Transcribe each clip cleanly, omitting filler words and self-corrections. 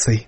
شناسی.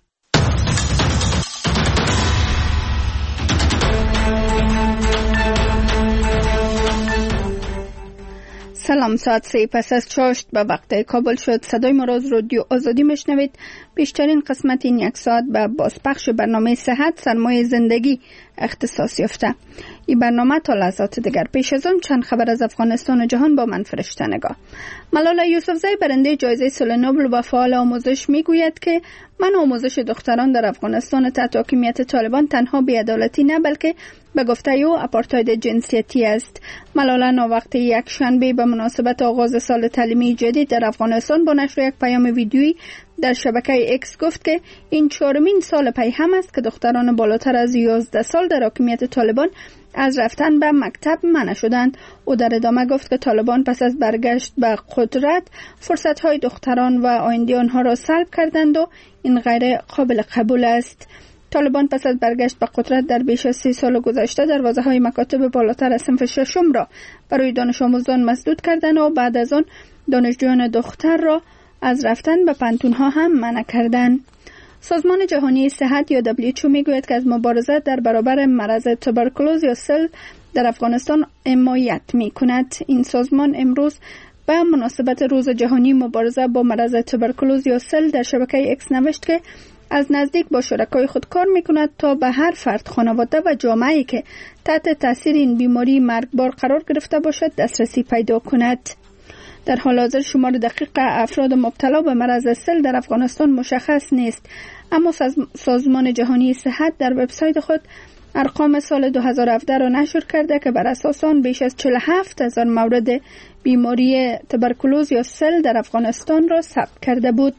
سلام، ساعت 3 پس از چاشت به وقت کابل شد. صدای ما را از رادیو آزادی میشنوید. بیشترین قسمت این یک ساعت به بازپخش برنامه صحت سرمایه زندگی اختصاص یافته. این برنامه تا لحظات دیگر. پیش از آن چند خبر از افغانستان و جهان با من فرشته نگاه. ملاله یوسفزئی برنده جایزه صلح نوبل و فعال آموزش میگوید که منع آموزش دختران در افغانستان تحت حاکمیت طالبان تنها بی‌عدالتی نه بلکه به گفته او آپارتاید جنسیتی است. ملاله ناوقت یک شنبه به مناسبت آغاز سال تعلیمی جدید در افغانستان با نشر یک پیام ویدیویی در شبکه اکس گفت که این 4مین سال پی هم است که دختران بالاتر از 11 سال در حاکمیت طالبان از رفتن به مکتب منع شدند. او در ادامه گفت که طالبان پس از برگشت به قدرت فرصت‌های دختران و آینده آنها را سلب کردند و این غیر قابل قبول است. طالبان پس از برگشت به قدرت در بیش از 30 سال گذشته دروازه‌های مکاتب بالاتر از صنف ششم را برای دانش آموزان مسدود کردند و بعد از آن دانشجویان دختر را از رفتن به پانتون‌ها هم منع کردند. سازمان جهانی صحت یا WHO میگوید که از مبارزه در برابر مرض توبرکولوز یا سل در افغانستان حمایت می‌کند. این سازمان امروز به مناسبت روز جهانی مبارزه با مرض توبرکولوز یا سل در شبکه اکس نوشت که از نزدیک با شرکای خود کار می‌کند تا به هر فرد، خانواده و جامعه‌ای که تحت تاثیر این بیماری مرگبار قرار گرفته باشد دسترسی پیدا کند. در حال حاضر شمار دقیق افراد مبتلا به مرض سل در افغانستان مشخص نیست، اما سازمان جهانی صحت در وبسایت خود ارقام سال 2017 را نشر کرده که بر اساس آن بیش از 47,000 مورد بیماری توبرکولوز یا سل در افغانستان را ثبت کرده بود.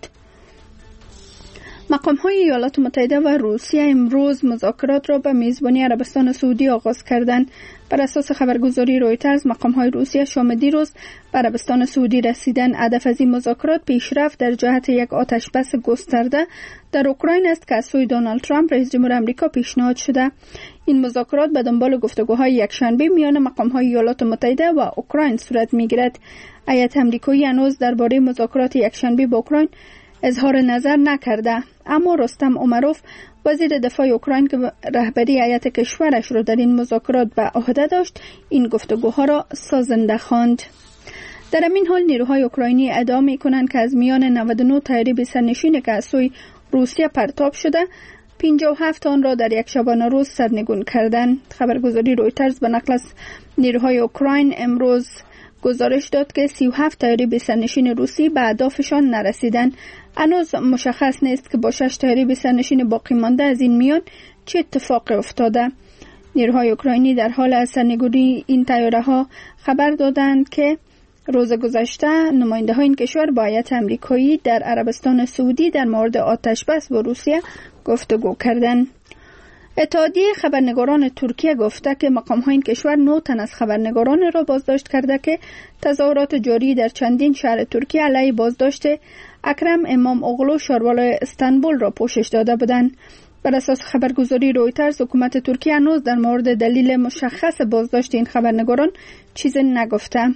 مقام‌های ایالات متحده و روسیه امروز مذاکرات را به میزبانی عربستان سعودی آغاز کردند. بر اساس خبرگزاری رویترز مقام‌های روسیه شام دیروز به عربستان سعودی رسیدند. هدف از این مذاکرات پیشرفت در جهت یک آتشبس گسترده در اوکراین است که از سوی دونالد ترامپ رئیس جمهور آمریکا پیشنهاد شده. این مذاکرات به دنبال گفتگوهای یکشنبه میان مقام‌های ایالات متحده و اوکراین صورت می‌گیرد. هیئت آمریکایی هنوز درباره مذاکرات یکشنبه با اوکراین اظهار نظر نکرده، اما رستم امروف وزیر دفاع اوکراین که رهبری هیئت کشورش را در این مذاکرات به عهده داشت این گفتگوها را سازنده خواند. در همین حال نیروهای اوکراینی ادعا می‌کنند که از میان 99 طیاره سرنشین که از سوی روسیه پرتاب شده 57 آن را در یک شبانه روز سرنگون کردند. خبرگزاری رویترز به نقل از نیروهای اوکراین امروز گزارش داد که 37 طیاره سرنشین روسی به اهدافشان نرسیدند. هنوز مشخص نیست که با 6 طیاره سرنشین باقی مانده از این میان چه اتفاقی افتاده. نیروهای اوکراینی در حال از سرنگونی این طیاره‌ها خبر دادند که روز گذشته نماینده‌های این کشور با هیئت آمریکایی در عربستان سعودی در مورد آتشبس با روسیه گفتگو کردند. اتحادیه خبرنگاران ترکیه گفته که مقام‌های این کشور 9 تن از خبرنگاران را بازداشت کرده که تظاهرات جاری در چندین شهر ترکیه علیه بازداشت اکرم امام اغلو شاروال استانبول را پوشش داده بودند. بر اساس خبرگزاری رویترز حکومت ترکیه هنوز در مورد دلیل مشخص بازداشت این خبرنگاران چیزی نگفته.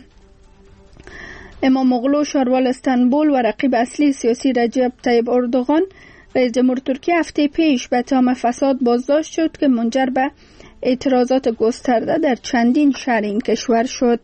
امام اغلو شاروال استانبول و رقیب اصلی سیاسی رجب طیب اردوغان رئیس جمهور ترکیه هفته پیش به اتهام فساد بازداشت شد که منجر به اعتراضات گسترده در چندین شهر این کشور شد.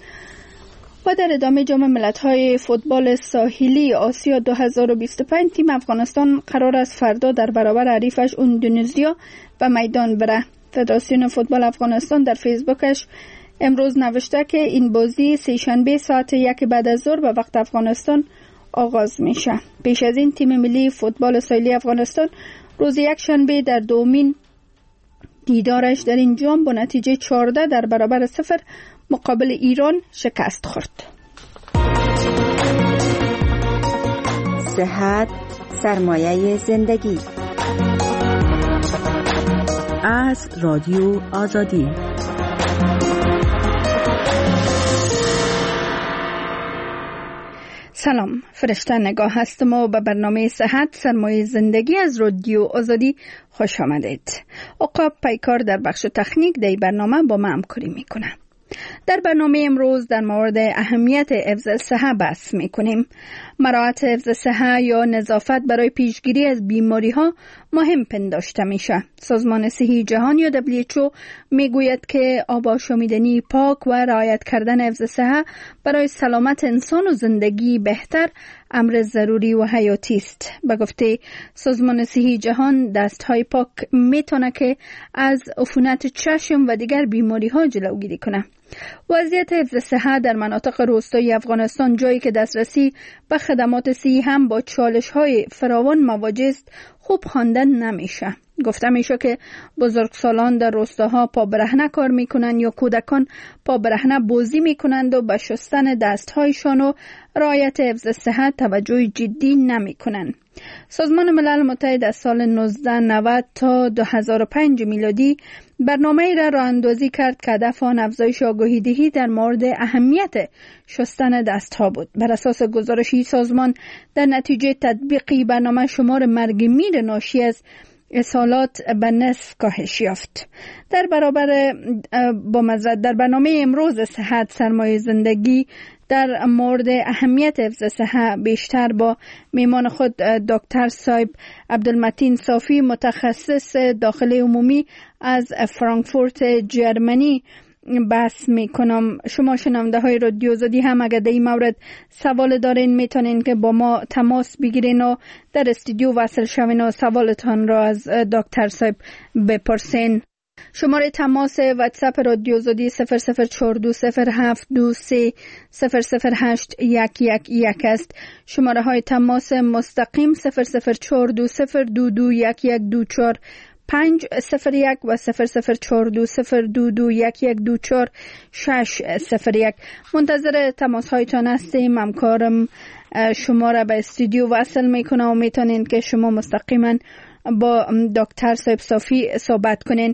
و در ادامه جام ملت‌های فوتبال ساحلی آسیا 2025 تیم افغانستان قرار است فردا در برابر حریفش اندونزیا به میدان بره. فدراسیون فوتبال افغانستان در فیسبوکش امروز نوشته که این بازی سه‌شنبه ساعت 1 بعد از ظهر به وقت افغانستان آغاز میشه. پیش از این تیم ملی فوتبال ساحلی افغانستان روز یکشنبه در دومین دیدارش در این جام با نتیجه 14 در برابر 0 مقابل ایران شکست خورد. صحت سرمایه زندگی از رادیو آزادی. سلام، فرشته نگاه هستم و به برنامه صحت سرمایه زندگی از رادیو آزادی خوش آمدید. عقاب پیکار در بخش تکنیک در برنامه با ما همکاری میکنه. در برنامه امروز در مورد اهمیت حفظ صحه بحث می‌کنیم. مراعات حفظ صحه یا نظافت برای پیشگیری از بیماری‌ها مهم پنداشته میشه. سازمان صحی جهان یا WHO میگوید که آب آشامیدنی پاک و رعایت کردن حفظ صحه برای سلامت انسان و زندگی بهتر امر ضروری و حیاتی است. به گفته سازمان صحی جهان، دست‌های پاک میتونه که از عفونت چشم و دیگر بیماری‌ها جلوگیری کنه. وضعیت حفظ صحه در مناطق روستایی افغانستان، جایی که دسترسی به خدمات صحی هم با چالش‌های فراوان مواجه است، خوب خواندن نمیشه. گفته میشه که بزرگسالان در روستاها پا برهنه کار میکنند یا کودکان پا برهنه بازی میکنند و به شستن دستهایشان و رعایت حفظ صحت توجه جدی نمیکنند. سازمان ملل متحد از سال 1990 تا 2005 میلادی برنامه‌ای را راه اندازی کرد که هدف آن افزایش آگاهی دهی در مورد اهمیت شستن دستها بود. بر اساس گزارشی سازمان، در نتیجه تطبیق برنامه شمار مرگ میر ناشی از اسهالات به نصف کاهش یافت. در برنامه امروز صحت سرمایه زندگی در مورد اهمیت حفظ صحه بیشتر با میمان خود دکتر صاحب عبدالمتین صافی، متخصص داخلی عمومی از فرانکفورت جرمنی بحث میکنم. شما شنونده های رادیو آزادی هم اگر در این مورد سوال دارین میتونین که با ما تماس بگیرین و در استودیو وصل شوین و سوالتان را از دکتر صاحب بپرسین. شماره تماس واتساپ رادیو آزادی 004207230081111 است. شماره های تماس مستقیم 00420221124 501 و 00420221124 601. منتظر تماس هایتان هستیم. همکارم شما را به استودیو وصل میکنه و میتونین که شما مستقیما با دکتر صاحب صافی صحبت کنین.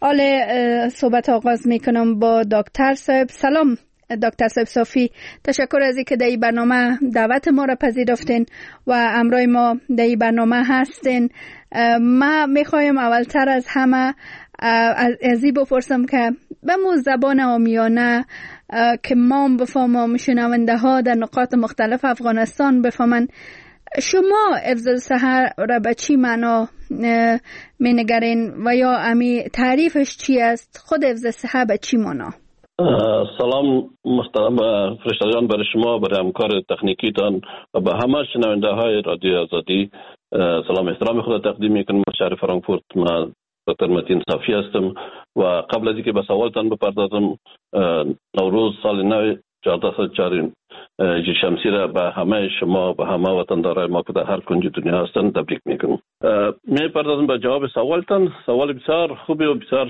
صحبت آغاز میکنم با دکتر صاحب. سلام دکتر صاحب صافی، تشکر از اینکه در این برنامه دعوت ما را پذیرفتین و همراه ما در این برنامه هستین. ما میخوایم اولتر از همه از این بپرسم که به مو زبان عامیانه که ما بفهمم، شنونده ها در نقاط مختلف افغانستان بفهمن، شما حفظ صحه را به چی معنا مینگرین و یا امی تعریفش چی است؟ خود حفظ صحه به چی معنا؟ سلام محترم فرشتگان برای شما، برای همکار تکنیکیتان و به همه شنونده های رادیو آزادی سلام احترام خود تقدیم میکنم. شهر فرانکفورت، من دکتر متین صافی هستم و قبل از اینکه به سوالتان بپردازم، نوروز سال نو 1404 شمسی را به همه شما، به همه وطندارای ما که در هر کنج دنیا هستند تبریک میکنم. میپردازم به جواب سوالتان. سوال بسیار خوبی و بسیار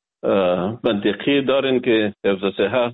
منطقی دارین که حفظ صحه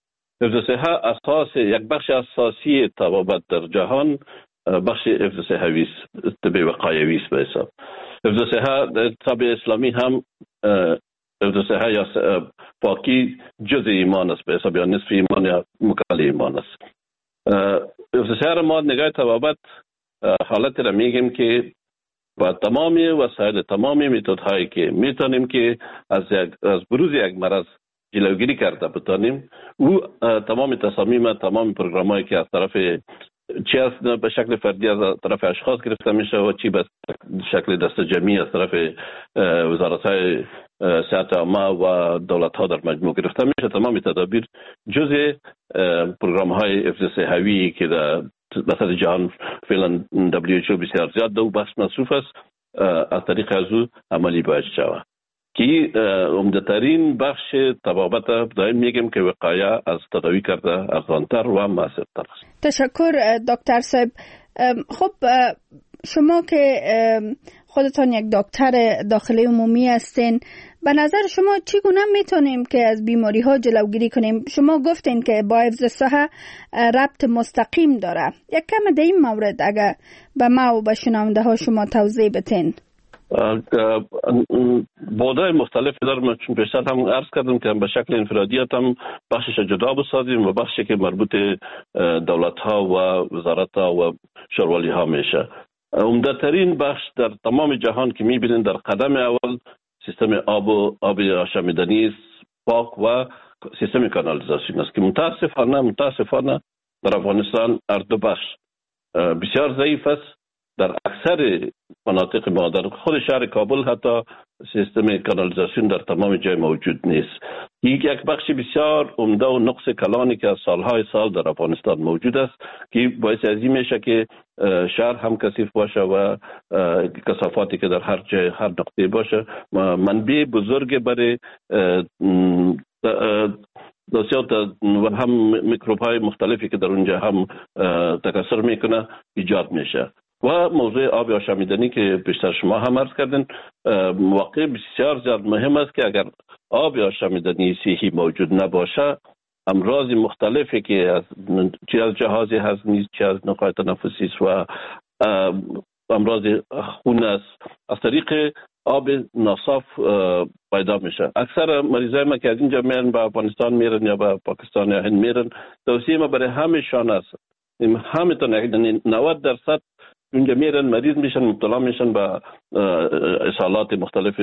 اساس، یک بخش اساسی طبابت در جهان بخش حفظ صحوی است، طب وقایوی است. به حساب حفظ صحه در طب اسلامی هم حفظ صحه یا پاکی جزء ایمان است، به حساب یا نصف ایمان یا مکمل ایمان است. حفظ صحه را ما نگاه طبابت حالت را میگیم که با تمامی وسایل، تمامی متدهایی که میتونیم که از بروز یک مرض جلوگیری کرده بتانیم، او تمام تصامیم، تمام پروگرامایی که از طرف چی از به شکل فردی از طرف اشخاص گرفته میشه و چی به شکل دست جمعی از طرف وزارت‌های صحت عامه و دولت‌ها در مجموع گرفته میشه، تمام تدابیر جزء پروگرام‌های حفظ صحوی که در مثلا جهان فعلا WHO بسیار زیاد دو بخش مصروف است، از طریق از او عملی باید شود که عمده‌ترین بخش طبابت دائم میگم که وقایه از تداوی کرده ارزان‌تر و موثرتر است. تشکر دکتر صاحب. خب شما که خودتان یک دکتر داخلی عمومی هستین، به نظر شما چگونه میتونیم که از بیماری ها جلوگیری کنیم؟ شما گفتین که با حفظ صحه ربط مستقیم داره. یک کم در این مورد اگر به ما و به شنونده ها شما توضیح بتین. بودای مختلف دارم، چون پیشتر هم عرض کردم که به شکل انفرادیت هم بخشش جدا بسازیم و بخشی که مربوط دولت ها و وزارت ها و شوروالی ها میشه. عمده ترین بخش در تمام جهان که میبینین در قدم اول سیستم آب آشامیدنی پاک و سیستم کانالیزاسیون است که متاسفانه در افغانستان هر دو بخش بسیار ضعیف است. در اکثر مناطق ما در خود شهر کابل حتی سیستم کانالیزاسیون در تمام جای موجود نیست. یک بخش بسیار عمده و نقص کلانی که از سالهای سال در افغانستان موجود است که باعث از این میشه که شهر هم کثیف باشه و کثافاتی که در هر جای هر نقطه باشه منبع بزرگ برای دوسیات و هم میکروب های مختلفی که در اونجا هم تکثر میکنه ایجاد میشه. و موضوع آب آشامیدنی که پیشتر شما هم عرض کردین واقع بسیار زیاد مهم است که اگر آب آشامیدنی صحیح موجود نباشه امراض مختلفی که چه از جهاز هضمی چه از نقاط تنفسی و امراض خون است از طریق آب ناصاف پیدا میشه. اکثر مریضای ما که از اینجا میرن به افغانستان میرن یا به پاکستان یا هند میرن توصیه ما برای همشان است همه تا 90% اونجا میرن مریض میشن مبتلا میشن به اسهالات مختلف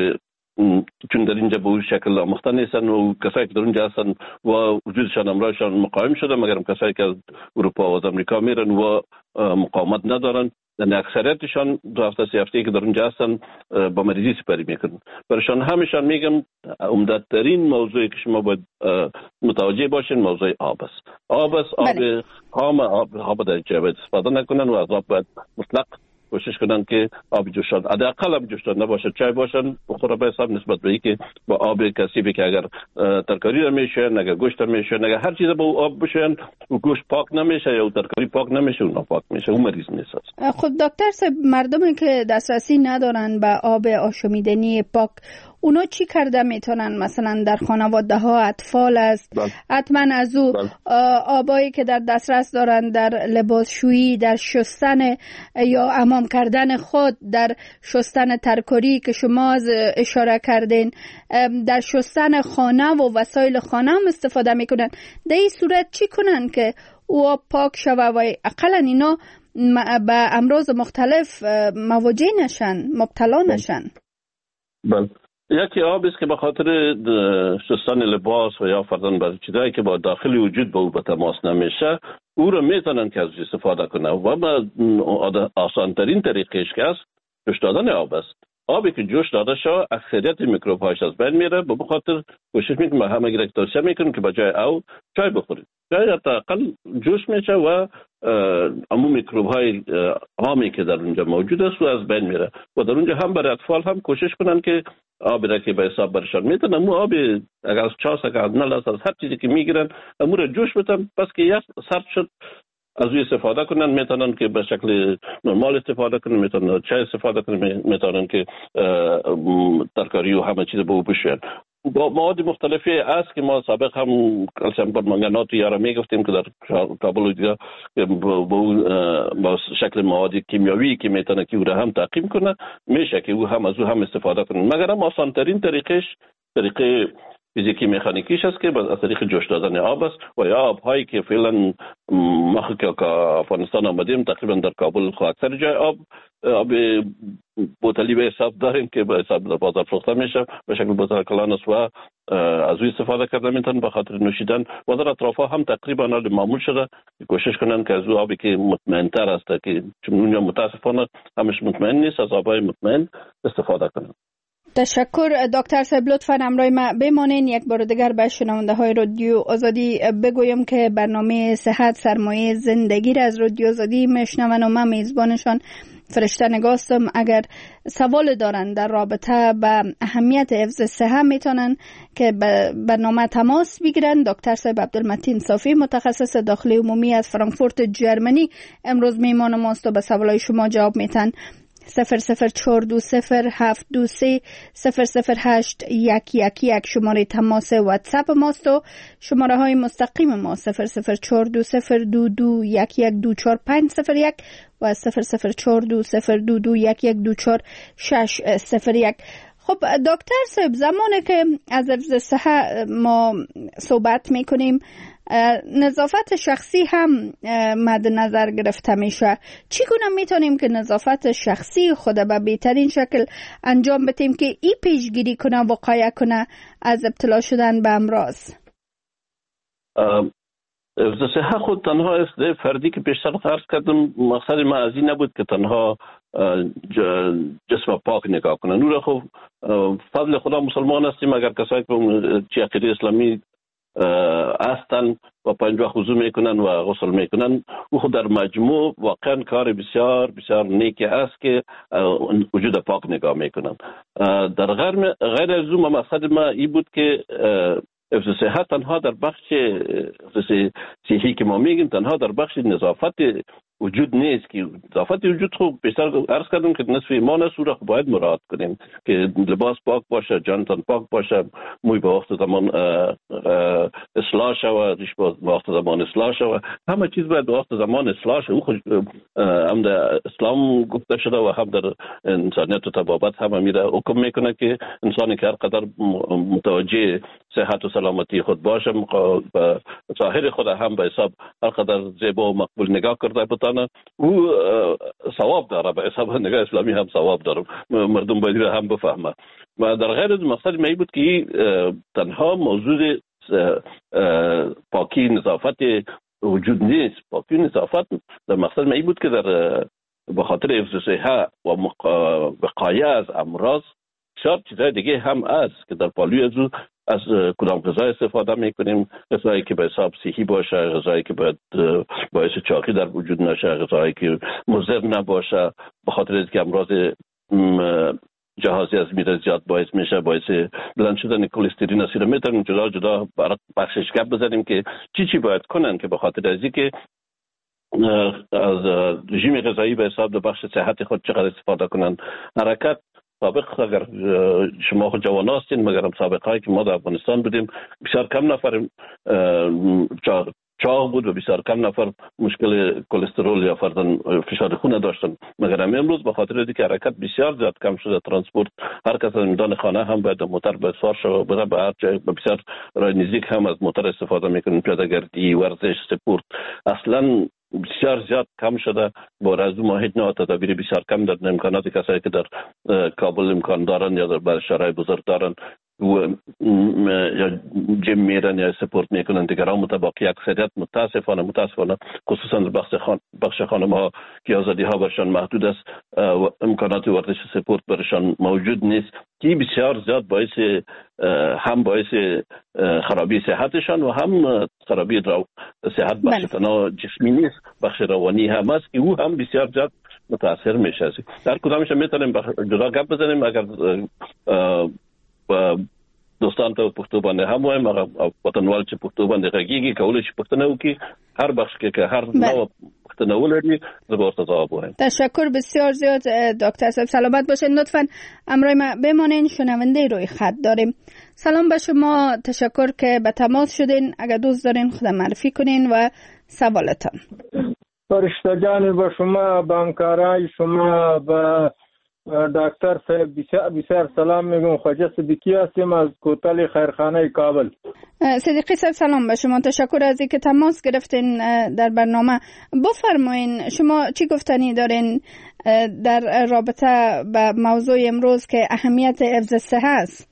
چون در اینجا به اون شکل آموخته نیستن و کسایی که در اونجا هستن و وجودشان امراضشان مقاوم شده مگر کسایی که از اروپا و از امریکا میرن و مقاومت ندارن یعنی اکثریتشان 2 هفته 3 هفته که در اونجا هستن با مریضی سپری میکنن. برایشان همیشان میگم عمده‌ترین موضوعی که شما باید متوجه باشین موضوع آب است. آب خام آب در جای باید استفاده نکنن و از آب باید مطلق کوشش کنن که آب جوشان حداقل آب جوشان نباشه چای باشن بخوره به حساب نسبت به اینکه با آب کثیفی که اگر ترکاری رو میشه اگر گوشت میشه اگر هر چیز با آب بشن و گوشت پاک نمیشه یا ترکاری پاک نمیشه و ناپاک میشه اون مریض نیست. خب دکتر صاحب مردمی که دسترسی ندارن به آب آشامیدنی پاک اونا چی کرده میتونن؟ مثلا در خانواده ها اطفال است حتما از او آبایی که در دسترس دارن در لباسشویی در شستن یا حمام کردن خود در شستن ترکاری که شما اشاره کردین در شستن خانه و وسایل خانه هم استفاده میکنن. در این صورت چی کنن که او آب پاک شوه و اقلا اینا به امراض مختلف مواجه نشن مبتلا نشن؟ بله یکی آب است که به خاطر شستن لباس و یا فرضاً بعضی چیزایی که با داخل وجود با او به تماس نمیشه او رو میتونن که از استفاده کنن و آسان ترین طریقش که است جوش دادن آب است. آبی که جوش داده شد اکثریت میکروب هاش از بین میره به خاطر کوشش میکنم همه گرک توصیه میکنم که بجای او چای بخورید. چای حداقل جوش میشه و عموم میکروب های عامی که در اونجا موجود است و از بین میره و در اونجا هم برای اطفال هم کوشش کنن که آبی را که به حساب برشان میتونن امو آبی اگر از چاس اگر از نل از هر چیزی که میگیرن امو را جوش بتن پس که یک سرد شد از اوی استفاده کنن میتونن که به شکل نرمال استفاده کنن میتونن چای استفاده کنن میتونن که ترکاری و همه چیز به او بشوین. با مواد مختلفی است که ما سابق هم کلسیم پرمنگنات یا را میگفتیم که در کابل و دیگه با شکل مواد کیمیاوی که میتونه که او را هم تعقیم کنه میشه که او هم از او هم استفاده کنه مگر هم آسان ترین طریقه فیزیکی مکانیکیش است که از طریق جوش دادن آب است و یا آب‌هایی که فعلا ما که افغانستان آمدیم تقریبا در کابل خو اکثر جای آب بوتلی به حساب داریم که به حساب در بازار فروخته میشه به شکل بوتل کلان است و از او استفاده کرده میتونن به خاطر نوشیدن و در اطرافها هم تقریبا معمول شده کوشش کنن که از او آبی که مطمئن تر است که چون اونجا متاسفانه همش مطمئن نیست از آبای مطمئن استفاده کنن. تشکر دکتر صاحب لطفاً همراه ما بمانین. یک بار دیگر به شنونده های رادیو آزادی بگویم که برنامه صحت سرمایه زندگی را از رادیو آزادی میشنون و من میزبانشان فرشته نگاستم. اگر سوال دارن در رابطه با اهمیت حفظ صحت میتونن که برنامه تماس بگیرن. دکتر صاحب عبدالمتین صافی متخصص داخلی عمومی از فرانکفورت جرمنی امروز میهمان ماست و به سوالای شما جواب میتن. 0042072300811 شماره تماس واتساپ ماست و شماره های مستقیم ما 004202211240501 و 004202211240601. خب دکتر صاحب زمانی که از حفظ صحت ما صحبت میکنیم نظافت شخصی هم مد نظر گرفته میشه. چگونه میتونیم که نظافت شخصی خود به بهترین شکل انجام بدیم که این پیشگیری کنه وقایع کنه از ابتلا شدن به امراض؟ حفظ صحه خود تنها است فردی که پیشتر عرض کردم، مقصد ما از این نبود که تنها جسم پاک نگاه کنن. نور خب فضل خدا مسلمان هستیم، اگر کسایی که عقیده اسلامی هستن و پنج وقت وضو میکنن و غسل میکنن، او خود در مجموع واقعا کار بسیار بسیار نیکی است که وجود پاک نگاه میکنن. در غیر از اون مقصد ما این بود که حفظ صحت تنها در بخش صحی که ما میگیم تنها در بخش نظافت وجود نیست، که نظافت وجود خوب بیشتر عرض کردم که نصف ایمان است، او باید مراعات کنیم که لباس پاک باشه، جانتان پاک باشه، موی به وقت زمان اصلاح شود، ریش به وقت زمان اصلاح شود، همه چیز باید به وقت زمان اصلاح شود. او خود هم در اسلام گفته شده و هم در انسانیت و طبابت هم میره حکم میکنه که انسانی که هر قدر متوجه صحت و سلامتی خود باشه، به ظاهر خود هم به حساب هر قدر زیبا و مقبول نگاه کرده بتانه، او ثواب داره، به حساب نگاه اسلامی هم ثواب داره، مردم باید هم بفهمه. و در غیر از مقصد می بود که تنها موضوع پاکی نظافت وجود نیست. پاکی نظافت در مقصد می بود که در به خاطر حفظ صحه و وقایه از امراض شاید چیزهای دیگه هم است که در پالوی از کدام غذا استفاده میکنیم، غذایی که به حساب صحی باشه، غذایی که باعث چاقی در وجود نشه، غذایی که مضر نباشه، به خاطر اینکه امراض جهازی از میره زیاد باعث میشه، باعث بلند شدن کلسترول است. میتونیم جدا جدا بخشش گپ بزنیم که چی باید کنن که به خاطر از اینکه از رژیم غذایی به حساب در بخش صحت خود چقدر استفاده کنن. حرکت سابق اگر شما خود جوان هستین، مگر هم سابقهایی که ما در افغانستان بودیم بسیار کم نفر چاق بود و بسیار کم نفر مشکل کلسترول یا فرضاً فشار خون داشتن. مگر هم امروز به خاطر اینکه حرکت بسیار زیاد کم شده، ترانسپورت هر کس از میدان خانه هم باید موتور به سوار شود، بره به هر جای بسیار راه نزدیک هم از موتور استفاده میکنن، پیاده گردی، ورزش، سپورت اصلا بسیار زیاد کم شده. با از ما هیچ نوع تدابیر بسیار کم در امکانات کسایی که در کابل امکان دارن یا در شهرهای بزرگ دارن و یا جیم میرن یا سپورت میکنن، دیگران متباقی اکثریت متاسفانه خصوصا بخش خانم ها که آزادی ها برشان محدود است و امکانات ورزش سپورت برشان موجود نیست، که بسیار زیاد هم باعث خرابی صحتشان و هم خرابی صحت بخش تنها جسمی نیست، بخش روانی هم است که او هم بسیار زیاد متاثر میشه. در کدامش میتونیم جدا گپ بزنیم. اگر دوستان ته پښتو باندې هم وایم، هغه وطنوال چې پښتو باندې غږیږي کولای شي پښتنه وکړي، هر بخش که هر نوع پښتنه ولري زه به ورته ځواب وایم. تشکر بسیار زیاد دکتر صاحب، سلامت باشین. لطفاً همراه ما بمانین، شنونده روی خط داریم. سلام به شما، تشکر که به تماس شدین. اگر دوست دارین خودم معرفی کنین و سوالتان. فرشتگان به شما، به همکارای شما، به دکتر صاحب بسیار سلام میگم. خواجه صدیقی هستم از کوتل خیرخانه کابل. صدیقی صاحب سلام به شما، تشکر از اینکه تماس گرفتین در برنامه. بفرمایین شما چی گفتنی دارین در رابطه با موضوع امروز که اهمیت حفظ صحه است؟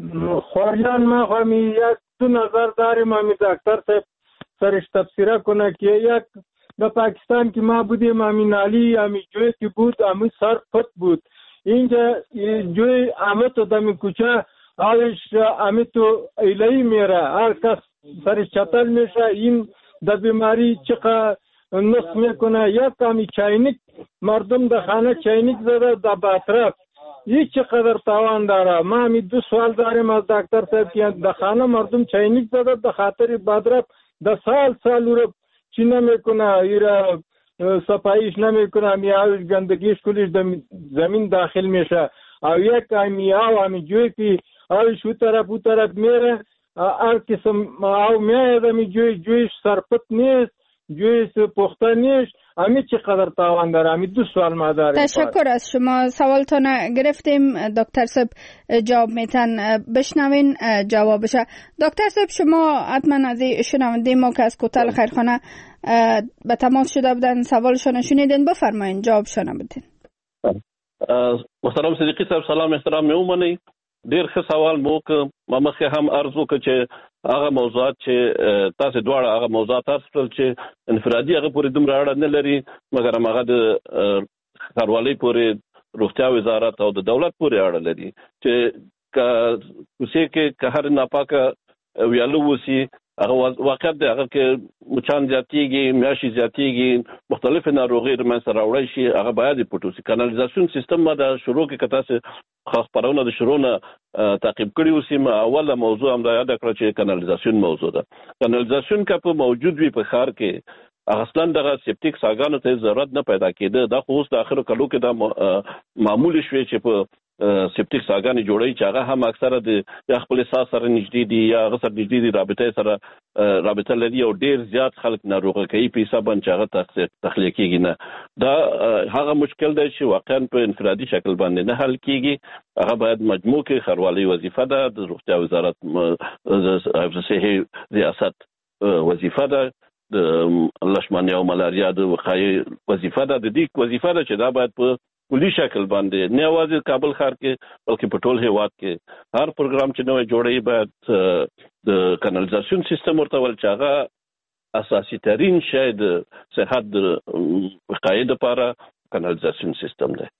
خواجان ما همی یک دو نظر داریم، همی دکتر صاحب سرش تفسیره کنه که یک در پاکستان که ما بودیم همی نالی همی جوی که بود همی سر پت بود، اینجا جوی همه تو دمی کوچه آوش همه تو ایلهی میره، هر کس سرش چطل میشه، این در بیماری چقدر نصف میکنه. یک همی چاینک مردم در خانه چاینک زده در باطرف، این چقدر تاوان داره. ما همی دو سوال داریم از دکتر صاحب که در خانه مردم چاینک زده در خاطر باطرف، در سال رو چی نمیکنه، ایرا صفاییش نمیکنه، میاوش گندگیش کلیش زمین داخل میشه. او یک میاو همی جوی که اوش او طرف میره، هر قسم او میاید همی جویش سرپت نیست، جویش پخته نیست. همی چقدر تاوان داره. همی دو سوال ما داره. تشکر از شما، سوالتون گرفتیم. دکتر صاحب جواب میتن بشنوین جوابشه. دکتر صاحب شما حتما از شنونده ما که از کوتل خیرخانه به تماس شده بودن سوالشون شنیدین، بفرمایین جوابشون بدین. محترم صدیقی صاحب سلام احترام میومنی. ډیر ښه سوال مو ما مخکې هم عرض وکړ چې هغه موضوعات چې تاسو دواړه هغه موضوعات تاسو چې انفرادي هغه پورې دومره اړه نه لري مګر هغه د ښاروالۍ پورې روغتیا وزارت او د دولت پورې اړه لري چې کوڅې کې که هر ناپاکه ویالو وسی هغه واقعیت دی هغه کې مچان زیاتېږي میاشي زیاتېږي مختلفې ناروغۍ رامنځته راوړی شي هغه باید پټ وسي کانالیزاسیون سیستم ما د شروع کې که تاسو خاص خپرونه د شروع نه تعقیب کړي اوسي ما اوله موضوع هم دا یاد کړه چې کانالیزاسیون موضوع ده کانالیزاسیون که په موجود وي په ښار کې اصلا دغه سپټیک ساګانو ته ضرورت نه پیدا کېده دا خو اوس د اخرو کلو کې دا معمول شوی چې په سپټیک ساګانې جوړي چې هغه هم اکثره د خپل اساس سره نږدې دي یا هغه سره نږدې دي رابطه لري او ډیر زیات خلک ناروغه کوي په حساب باندې هغه تخلیق کیږي نه دا هغه مشکل دی چې واقعا په انفرادي شکل باندې نه حل کیږي هغه باید مجموع کې ښاروالۍ وظیفه ده د روغتیا وزارت صحي ریاست وظیفه ده د لشمانیا او ملاریا د وقایې وظیفه ده د دې وظیفه ده چې دا باید په کلی شکل باندې نه یوازې کابل ښار کې بلکې په ټول هیواد کې هر پروګرام چې نوې جوړي باید د کانالیزاسیون سیستم ورته ول چې هغه اساسي ترين شی د صحت د وقایې لپاره کانالیزاسیون سیستم دی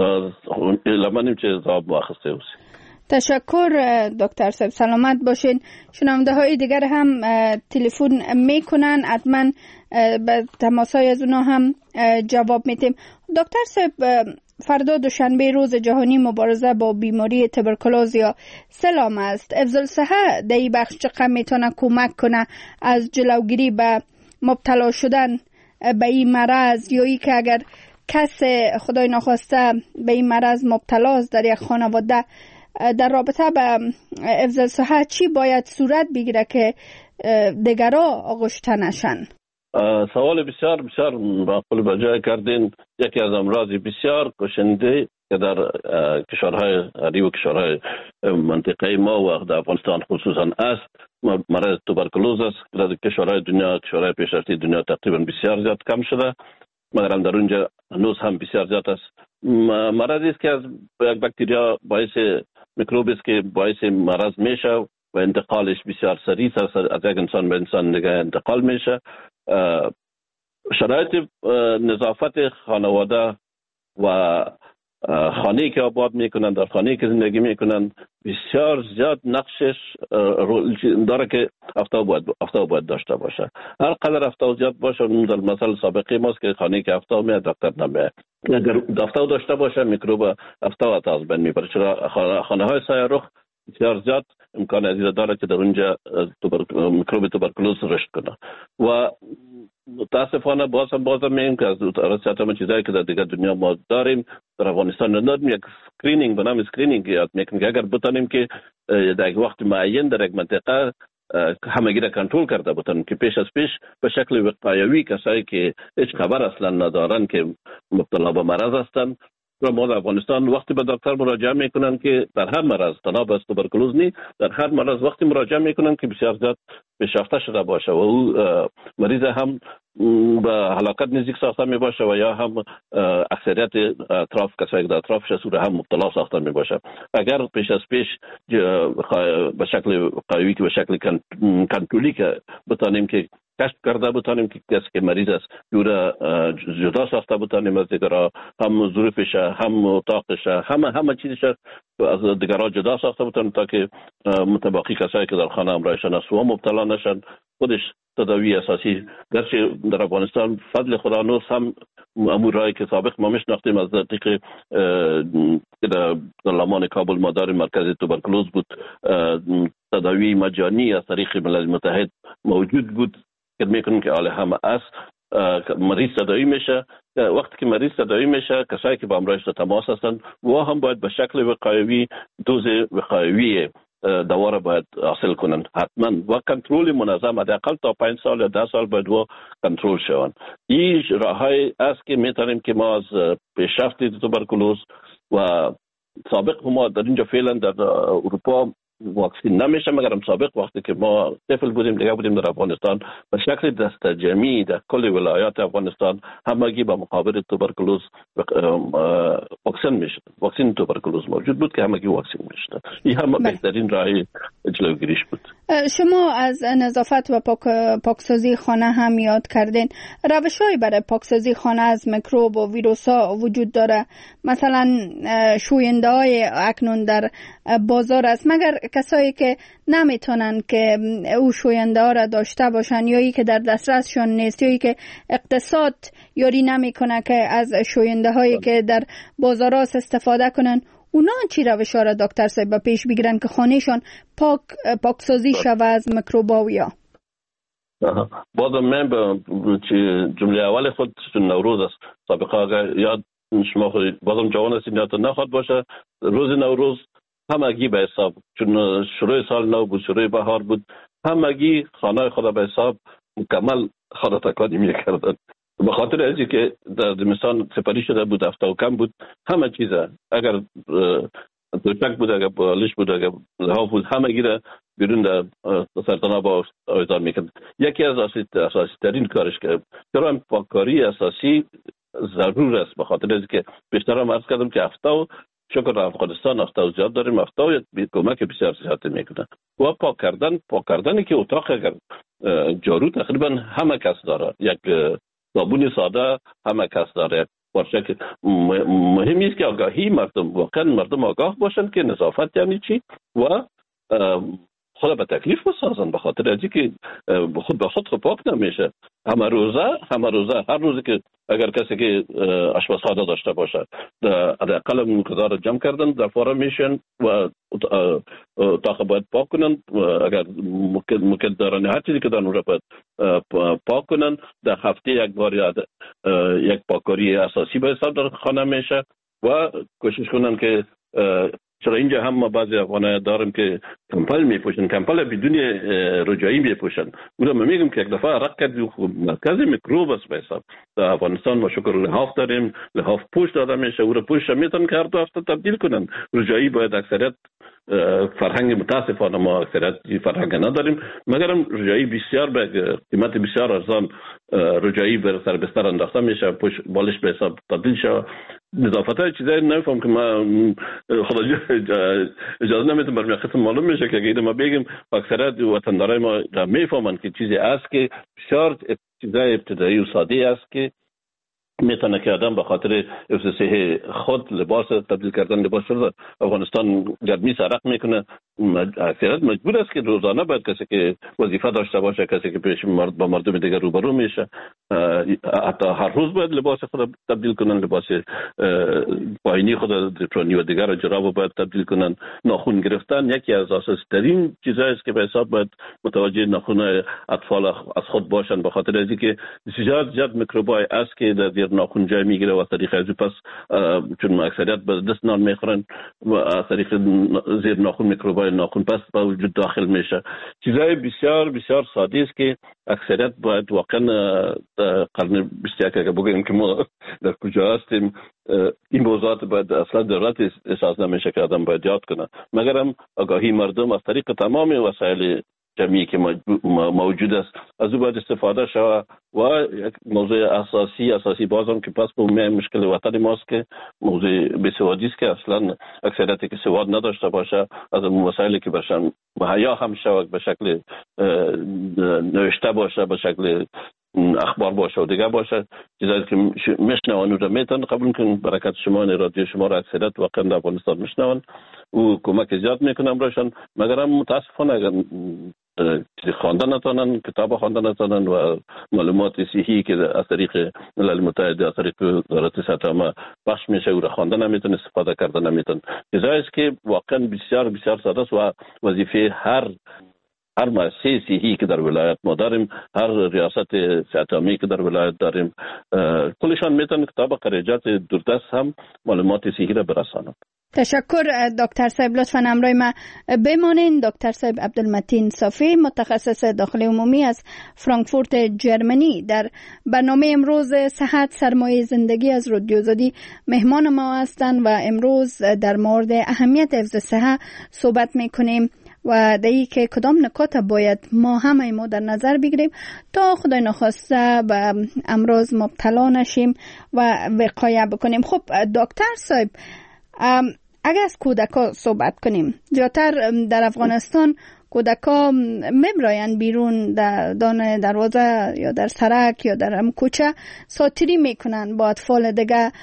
لمنیم چې ځواب واخسته اوسه تشکر دکتر صاحب سلامت باشین شنونده های دیگر هم تلفن میکنن حتما به تماسای از اونا هم جواب میتیم دکتر صاحب فردا دوشنبه روز جهانی مبارزه با بیماری توبرکولوز یا سلام است افضل الصحه در این بخش چقدر میتونه کمک کنه از جلوگیری به مبتلا شدن به این مرض یا ای که اگر کس خدای ناخواسته به این مرض مبتلاست در یک خانواده در رابطه به افضل صحه چی باید صورت بگیره که دیگرها آغشته نشن؟ سوال بسیار بسیار معقول به جای کردین یکی از امراض بسیار کشنده که در کشورهای غریب و کشورهای منطقه ما و در افغانستان خصوصا است مرض توبرکولوز است در کشورهای دنیا کشورهای پیشرفته دنیا تقریبا بسیار زیاد کم شده مگر هم در اونجا هنوز هم بسیار زیاد است مرضی است که از یک باکتریا باعث میکروب است که باعث مرض میشه و انتقالش بسیار سریع است از یک انسان به انسان دیگه انتقال میشه شرایط نظافت خانواده و خانه‌ای که آباد میکنن در خانه‌ای که زندگی میکنن بسیار زیاد نقشش داره که آفتاب باید داشته باشه هر قدر آفتاب زیاد باشه در مثال سابقه ماست که خانه‌ای که آفتاب میاد دکتر نمیاد اگر آفتاب داشته باشه میکروب آفتاب از بین میبره چرا خانه‌های سایه رخ بسیار زیاد امکان از داره که در اونجا میکروب توبرکولوز رشد کنه و متاسفانه بازم میگم که از رسیاتم چیزایی که در دیگر دنیا ما داریم در افغانستان نداریم یک اسکرینینگ به نام اسکرینینگ یاد میکنیم که اگر بتونیم که در یک وقت معین در یک منطقه همگی را کنترل کرده بودن که پیش از پیش به شکل وقایوی کسایی که هیچ خبر اصلا ندارن که مبتلا به مرض هستند و ما در افغانستان وقتی به دکتر مراجعه میکنن که در هر مرض تنها بس توبرکولوز نی در هر مرض وقتی مراجعه میکنن که بسیار زیاد پیشرفته شده باشه و او مریض هم به هلاکت نزدیک ساخته می باشه و یا هم اکثریت اطراف کسایی که در اطرافش سوره هم مبتلا ساخته می باشه اگر پیش از پیش به شکل قوی که به شکل کنترلی که بتانیم که کشف کرده بتانیم که کسی که مریض است جوره جدا ساخته بتانیم از دیگرها هم ظروفش هم اتاقش همه چیزش از دیگرها جدا ساخته بتانیم تا که متباقی کسایی که در خانه همراهشان است و مبتلا نشن خودش تداوی اساسی گرچه در افغانستان فضل خدا نوز هم امورایی که سابق ما میشناختیم از طریق در لمان کابل ما داریم مرکز توبرکولوز بود تداوی مجانی از طریق ملل متحد موجود بود که میکنیم که حال همه است مریض تداوی میشه وقتی که مریض تداوی میشه کسایی که با همراهش تماس هستند و هم باید به شکل وقایوی دوز وقایوی دوا را باید حاصل کنند حتما و کنترل منظم حداقل تا 5 سال یا 10 سال باید و کنترل شوند این راهی است که میتونیم که ما از پیشرفت توبرکولوز و سابق ما در اینجا فعلا در اروپا واکسین نمیشه، مگر سابق وقتی که ما طفل بودیم دیگه بودیم در افغانستان به شکل دست جمعی در کل ولایات افغانستان همگی به مقابل توبرکلوز واکسن میشد. واکسن توبرکلوز موجود بود که همگی واکسن میشد. این هم بهترین راه جلوگیریش بود. شما از نظافت و پاکسازی خانه هم یاد کردین. روش‌هایی برای پاکسازی خانه از میکروب و ویروس‌ها وجود داره. مثلا شوینده‌های اکنون در بازار است، مگر کسایی که نمیتونن که او شوینده را داشته باشن یا ای که در دسترسشون نیست یا ای که اقتصاد یاری نمیکنه که از شوینده هایی که در بازار است استفاده کنن، اونا چی روش‌ها را دکتر صاحب پیش بگیرن که خانهشون پاکسازی شوه از میکروب‌ها؟ بازم من به جمله اول خود نوروز است. سابقا یاد شما بازم جوان هستید یادتون نخواهد باشه روز نوروز همگی به حساب، چون شروع سال نو بود، شروع بهار بود، همگی خانه خود به حساب مکمل خانه تکانی میکردن. به خاطر ازی که در زمستان سپری شده بود، هفته و کم بود، همه چیزه اگر دوچک بود، اگر بالش بود، اگر لحاف بود، همگی را بیرون در سرطان با آویزان میکرد. یکی از اساسی ترین کارش که چرا پاککاری اساسی ضرور است، به خاطر از که بیشتر هم عرض کردم که هفته و شکر افغانستان هفته و زیاد داریم، هفته و کمک بسیار زیاد میکنه. و پاک کردنی که اتاق اگر جارو تقریبا همه کس داره، یک صابون ساده همه کس داره. باشه که مهم است که آگاهی مردم، واقعا مردم آگاه باشن که نظافت یعنی چی و خود به تکلیف بسازن، به خاطر ازی که خود به خود پاک نمیشه. همه روزه هر روزی که اگر کسی که آشپزخانه داشته باشه حداقل مقدار جمع کردن در فارم میشن و اتاق باید پاک کنن. اگر ممکن دارن هر چیزی که دارن اون را باید پاک کنن. در هفته یک بار یک پاککاری اساسی به حساب در خانه میشه و کوشش کنن که چرا اینجا هم ما بعضی افغان‌ها داریم که کمپل میپوشن، کمپل بدون رجایی میپوشن. اونم میگم که یک دفعه عرق کردی مرکز میکروب است به حساب. در افغانستان ما شکر لحاف داریم، لحاف پوش داده میشه، او رو پوش میتونن که هر دو هفته تبدیل کنن. رجایی باید اکثریت فرهنگ متاسفانه ما اکثریت فرهنگ نداریم، مگرم رجایی بسیار به قیمت بسیار ارزان رجایی بر سر بستر انداخته میشه، پوش بالش به حساب تبدیل شه. نظافت های چیزایی نمیفهم که ما خدا اجازه نمیتونم برمی قسم معلوم میشه که اگه ما بگیم اکثریت وطندارای ما میفهمن که چیزی است که بسیار چیزای ابتدایی و ساده است که میتونه که آدم به خاطر حفظ صحت خود لباس تبدیل کردن لباس شده. افغانستان گرمی سرق میکنه، اکثریت مجبور است که روزانه باید کسی که وظیفه داشته باشه، کسی که پیش با مردم دیگر روبرو میشه، حتی هر روز باید لباس خود تبدیل کنن، لباس پایینی خود درپرانی و دیگر جراب باید تبدیل کنن. ناخن گرفتن یکی از اساسی ترین چیزایی است که به حساب باید متوجه ناخن اطفال از خود باشن، به خاطر از اینکه زیاد میکروبای است که در ناخن جای میگیره و از طریق از پس چون اکثریت به دست نان میخورن و از طریق زیر ناخن میکروبای ناخن پس به وجود داخل میشه. چیزای بسیار بسیار ساده است که اکثریت باید واقعا قرن 21 که بگیم که ما در کجا هستیم این موضوعات باید اصلا ضرورت احساس نمیشه که آدم باید یاد کنه، مگرم آگاهی مردم از طریق تمام وسایل جمعی که موجود است از او باید استفاده شود. و یک موضوع اساسی بازم که پس به مشکل وطن ماست که موضوع بیسوادی است که اصلا اکثریتی که سواد نداشته باشه از اون وسایلی که باشن مهیا هم شود به شکل نوشته باشه، به شکل اخبار باشه و دیگه باشه، چیزایی که میشنون رو میتون قبول کنن. برکت شما رادیو شما را اکثریت واقعا در افغانستان میشنون و کمک زیاد میکنم براشون، مگر متاسفانه اگر خواندن نتونن، کتاب خواندن نتونن و معلومات صحیحی که از طریق ملل متحد از طریق وزارت صحت عامه بخش میشه او را خواندن نمیتون، استفاده کردن نمیتون. چیزایی است که واقعا بسیار بسیار ساده است و وظیفه هر مؤسسه صحی که در ولایت ما داریم، هر ریاست صحت عامه که در ولایت داریم، کلشان میتونن کتاب خارجات دوردست هم معلومات صحی را برسانند. تشکر دکتر صاحب، لطفاً همراه ما بمانین. دکتر صاحب عبدالمتین صافی، متخصص داخلی عمومی از فرانکفورت جرمنی، در برنامه امروز صحت سرمایه زندگی از رادیو آزادی مهمان ما هستند و امروز در مورد اهمیت حفظ صحت صحبت میکنیم. و دایی که کدام نکات باید ما همه ما در نظر بگیریم تا خدای نخواسته به امراض مبتلا نشیم و وقایه بکنیم. خب دکتر صاحب، اگر از کودکا صحبت کنیم، زیادتر در افغانستان کودکا میبراین بیرون در دانه دروازه یا در سرک یا در کوچه ساتیری میکنن با اطفال دیگه،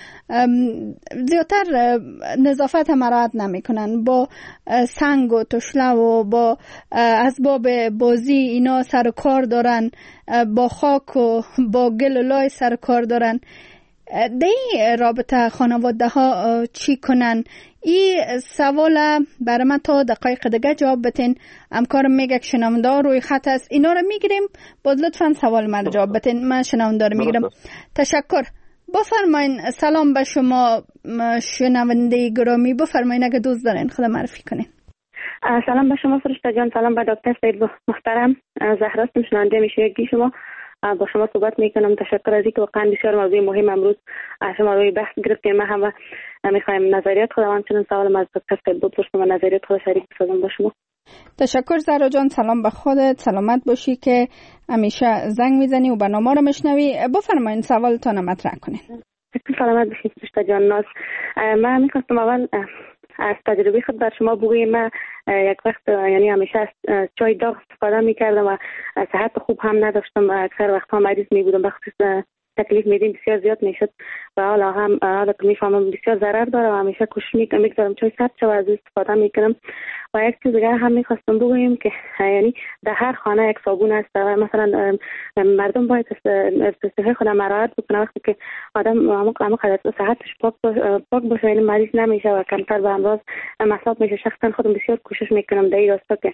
زیادتر نظافت مراعات نمیکنن، با سنگ و تشله و با اسباب بازی اینا سر و کار دارن، با خاک و با گل و لای سر و کار دارن. دی رابطه خانواده ها چی کنن؟ این سوال برای من تا دقایق دیگه جواب بتین. همکارم میگه که شنونده روی خط است، اینا رو میگیریم، باز لطفا سوال من رو جواب بتین. من شنونده رو میگیرم. تشکر. بفرمایین. سلام به شما شنونده گرامی، بفرمایین اگه دوست دارین خدا معرفی کنین. سلام به شما فرشته جان، سلام به دکتر سید محترم. زهرا هستم، شنونده میشویگی شما. با شما صحبت میکنم. تشکر از اینکه واقعا بسیار موضوع مهم امروز شما روی بحث گرفتیم. ما هم میخوایم نظریات خود همچنین سوال از دکتر سید بپرسم و نظریات خود شریک بسازم با شما. تشکر زهرا جان، سلام به خودت، سلامت باشی که همیشه زنگ میزنی و برنامه رو میشنوی. بفرمایید سوالتون مطرح کنین. سلامت باشید فرشته جان. ناز من میخواستم اول از تجربه خود بر شما بگویم. من یک وقت یعنی همیشه از چای داغ استفاده میکردم و صحت خوب هم نداشتم و اکثر وقتها مریض میبودم، بخصوص تکلیف میدیم بسیار زیاد میشد و حالا که میفهمم بسیار ضرر داره و همیشه کوشش میکنم چای سبز شو از استفاده میکنم. و یک چیز دیگه هم میخواستم بگویم که یعنی در هر خانه یک صابون است و مثلا مردم باید صحت خود مراعات بکنه. وقتی که آدم همقدر صحتش پاک باشه یعنی مریض نمیشه و کمتر به امراض مصاب میشه. شخصا خودم بسیار کوشش میکنم در این راستا که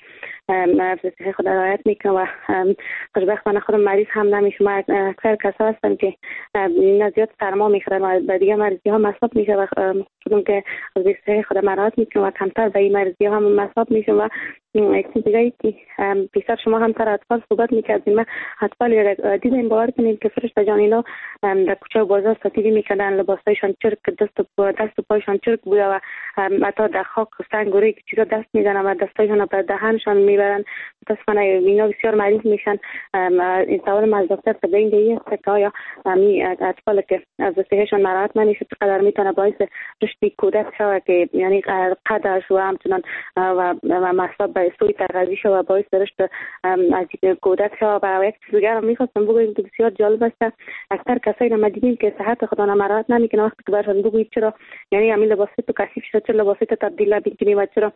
صحت خود رعایت میکنم و خوشبختانه خودم مریض هم نمیشم. اکثر کسا هستن که اینا زیاد سرما میخورن و به دیگه مریضی ها مصاب میشه و خودم که از صحت خود مراعات میکنم و کمتر به این مریضی ها هم مصاب میشم. و یک چیز دیگه که پیشتر شما هم سر اطفال صحبت میکردیم، من اطفال دیدیم باور کنید که فرشته جان اینا در کوچه و بازار ساتیری میکردن، لباسایشان چرک، دست و پایشان چرک بوده و حتی در خاک و سنگ و ریگ چیزا دست میزنن و دستایشان به دهنشان میبرن. متاسفانه اینا بسیار مریض میشن. این سوال از دکتر به این دیگه است که آیا اطفال که از صحتشان مراعات نمیشه چقدر میتونه باعث رشد کودک شود که یعنی قدش و همچنان و مصاب به سوی تغذیه شود و باعث رشد از کودک شود. و یک چیز دیگر هم میخواستم بگویم که بسیار جالب است، اکثر کسایی رو ما دیدیم که صحت خود را مراعات نمیکنه. وقتی که برشان بگویید چرا یعنی همین لباسات تو کثیف شده، چرا لباسات تبدیل نمیکنی و چرا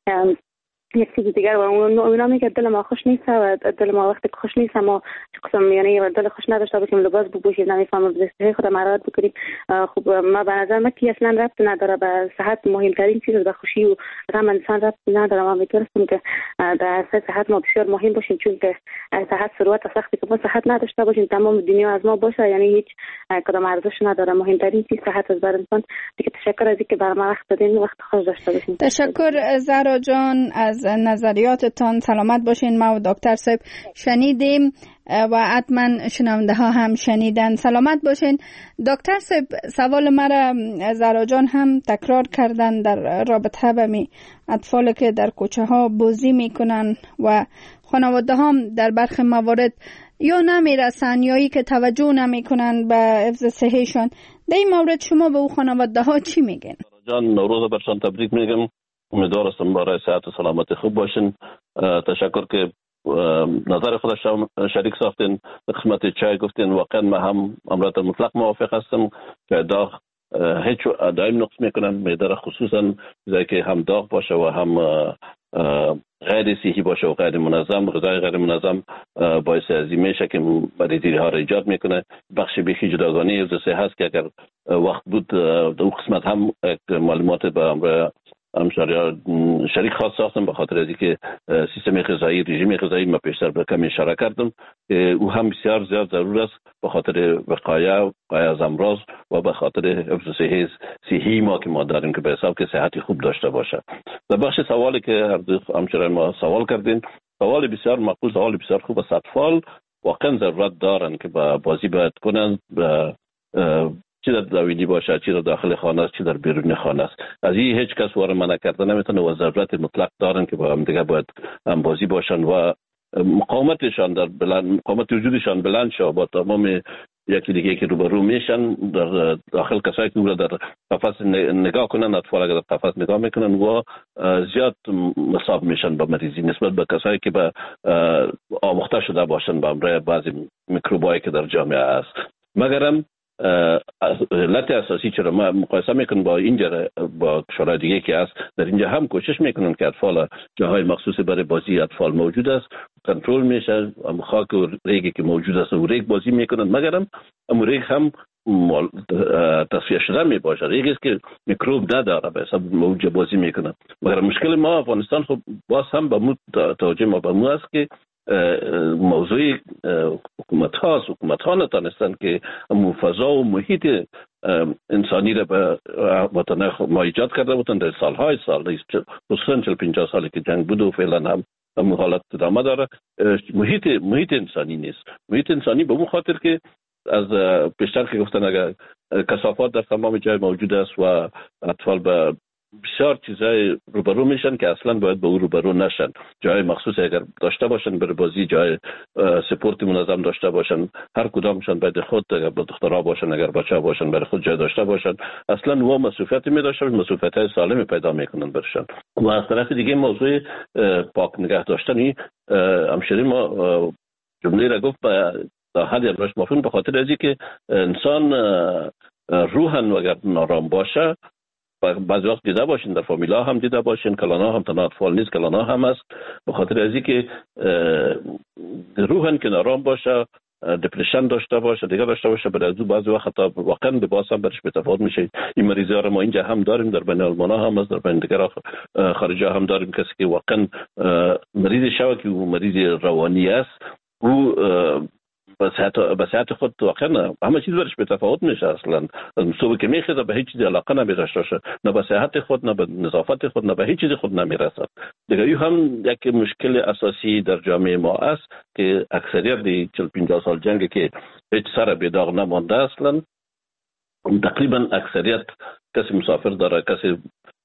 یک چیز دیگر و اونا میگه دل ما خوش نیست و دل ما وقتی خوش نیست ما قسم یعنی دل خوش نداشته باشیم لباس بپوشیم نمیفهمم دسته خود مراعات بکنیم. خب ما به نظر من که اصلا ربط نداره به صحت. مهمترین چیز به خوشی و غم انسان ربط نداره. ما میتونستیم که در صحت ما بسیار مهم باشیم، چون که صحت ثروت سختی که ما صحت نداشته باشیم تمام دنیا از ما باشه یعنی هیچ کدام ارزش نداره. مهمترین چیز صحت از بر انسان. دیگه تشکر از اینکه برام وقت دادین، وقت خوش داشته باشین. تشکر زهرا جان از نظریاتتان. سلامت باشین. ما و دکتر صاحب شنیدیم و حتما شنونده ها هم شنیدن. سلامت باشین. دکتر صاحب سوال مرا زهرا جان هم تکرار کردن در رابطه با می اطفال که در کوچه ها بازی میکنن و خانواده هم در برخی موارد یا نمیرسن یا ای که توجه نمیکنن به حفظ صحتشان. در این مورد شما به او خانواده ها چی میگن؟ جان نوروز برشان تبریک میگم. امیدوار هستم برای صحت و سلامتی خوب باشین. تشکر که نظر خودش شریک ساختین. قسمت چای گفتین واقعا ما هم امرات مطلق موافق هستم که داغ هیچ دائم نقص میکنن معده خصوصا زایی که هم داغ باشه و هم غیر صحی باشه و غیر منظم. غذای غیر منظم باعث ازی میشه که مریضی ها را ایجاد میکنه. بخش بیخی جداگانه حفظ صحت هست که اگر وقت بود دو قسمت هم معلومات به امر شریک خاص ساختم به خاطر از اینکه سیستم غذایی رژیم غذایی ما پیشتر به کمی اشاره کردم که او هم بسیار زیاد ضرور است به خاطر وقایع از امراض و به خاطر حفظ صحی ما که ما داریم که به حساب که صحتی خوب داشته باشه. در بخش سوالی که همچنان ما سوال کردین سوال بسیار معقول، سوال بسیار خوب است. اطفال واقعا ضرورت دارن که با بازی باید کنن، چی در داویدی باشه، چی در داخل خانه است، چی در بیرون خانه است. از این هیچ کس وارد منع کرده نمیتونه و ضرورت مطلق دارن که با هم دیگه باید همبازی باشن و مقاومتشان در بلند، مقاومت وجودشان بلند شه با تمام یکی دیگه که روبرو میشن در داخل. کسایی که او در قفس نگاه کنن، اطفال اگر در قفس نگاه میکنن و زیاد مصاب میشن به مریضی نسبت به کسایی که به آموخته شده باشن به امر بعضی میکروبایی که در جامعه است. مگرم علت اساسی چرا ما مقایسه میکنیم با اینجا با کشورهای دیگه که است، در اینجا هم کوشش میکنن که اطفال جاهای مخصوص برای بازی اطفال موجود است، کنترل میشه، خاک و ریگی که موجود است و ریگ بازی میکنن. مگرم ریگ هم تصفیه شده میباشه، ریگی است که میکروب نداره به حساب موجود بازی میکنن. مگر مشکل ما افغانستان خب باز هم به توجه ما به مو است که موضوع حکومت ها نتانستن که فضا و محیط انسانی را به وطن ما ایجاد کرده بودن در سالهای سال، خصوصا 40-50 سالی که جنگ بود و فعلا هم حالت ادامه داره. محیط انسانی نیست. محیط انسانی به اون خاطر که از پیشتر که گفتن اگر کثافات در تمام جای موجود است و اطفال به بسیار چیزای روبرو میشن که اصلا باید به او روبرو نشن. جای مخصوص اگر داشته باشن برای بازی، جای سپورت منظم داشته باشن، هر کدامشان باید خود اگر با دخترها باشن اگر بچه باشن برای خود جای داشته باشن، اصلا و مسئولیت می داشتن، مسئولیت سالمی پیدا میکنن برشن. و از طرف دیگه موضوع پاک نگه داشتنی همشری ما جمله را گفت تا حدی ازش مفهوم به خاطر ازی که انسان روحن و اگر نارام باشه، بعضی وقت دیده باشین در فامیلا هم دیده باشین، کلانا هم تنها اطفال نیست، کلانا هم است، به خاطر ازی که روحن که نارام باشه، دپرشن داشته باشه، دیگه داشته باشه، برای از بعضی وقت واقعا لباس هم برش بتفاوت میشه. این مریضی ها ما اینجا هم داریم، در بین آلمانا هم است، در بین دیگر خارجا هم داریم. کسی که واقعا مریض شوه که مریض روانی است، او به صحت خود واقعا همه چیز برش به تفاوت میشه. اصلا صبح که میخواد به هیچ چیزی علاقه نمیداشته باشه، نه به صحت خود، نه به نظافت خود، نه به هیچ چیز خود نمیرسد. دیگه این هم یک مشکل اساسی در جامعه ما است که اکثریت 40-50 سال جنگ که هیچ سر به داغ نمانده، اصلا تقریبا اکثریت کسی مسافر داره، کسی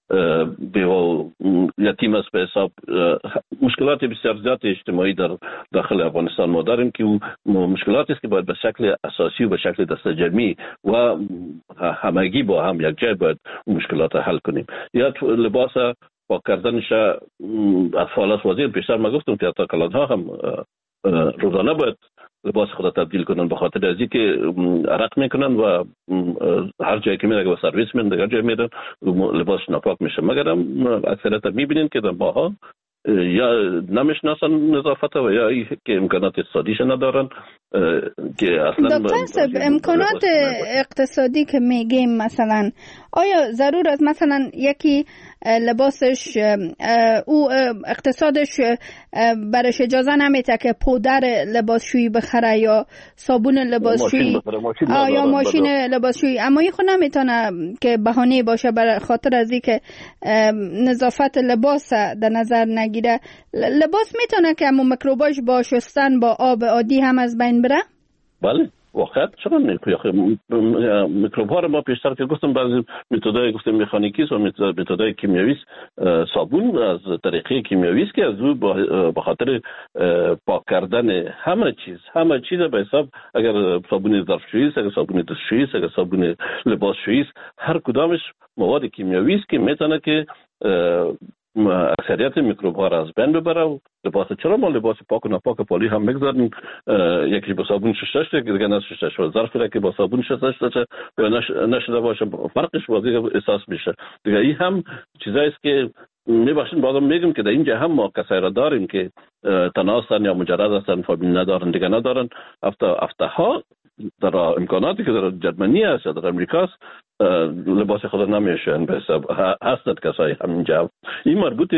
بیوه یتیم است به حساب. مشکلات بسیار زیاد اجتماعی در داخل افغانستان ما داریم که مشکلاتی است که باید به شکل اساسی و به شکل دستجمعی و همگی با هم یک جای باید مشکلات حل کنیم. یا لباس پاک کردنش اطفال است. وزیر پیشتر ما گفتم که حتی کلانها هم روزانه باید لباس خود تبدیل کنن، به خاطر ازی که عرق میکنن و هر جایی که میره به سرویس میرن، دیگر جایی میرن لباس ناپاک میشه. مگر هم اکثریت میبینین که در ماها یا نمیشناسن نظافت و یا که امکانات اقتصادیش ندارن که اصلا. دکتر صاحب، امکانات اقتصادی که میگیم مثلا آیا ضرور است مثلا یکی لباسش او اقتصادش برش اجازه نمیده که پودر لباسشویی بخره یا صابون لباسشویی یا ماشین لباسشویی، اما این خود نمیتونه که بهانه باشه برای خاطر از اینکه نظافت لباس در نظر نگیره؟ لباس میتونه که همون میکروباش با شستن با آب عادی هم از بین بره؟ بله واقعا چرا میکروب ها رو ما پیشتر که گفتم بعضی متدای گفتم مکانیکی و متدای کیمیایی صابون از طریقه کیمیایی است که از او به خاطر پاک کردن همه چیز به حساب اگر صابون ظرفشویی است، اگر صابون دستشویی است، اگر صابون لباسشویی است، هر کدامش مواد کیمیایی است که میتونه که اکثریت میکروب ها را از بین ببره. و لباس چرا ما لباس پاک و ناپاک پالی هم میگذاریم، یکی با صابون شستش دیگه نشستش و ظرفی را که با صابون شستش یا نشده باشه فرقش واضح احساس میشه. دیگه این هم چیزایی است که میبخشین بازم میگم که در اینجا هم ما کسایی را داریم که تنها هستن یا مجرد هستن، فامیل ندارن، دیگه ندارن. هفته ها در امکاناتی که در جرمنی است یا در امریکا است لباس خود نمیشن به حساب هستند کسایی همینجا. این مربوط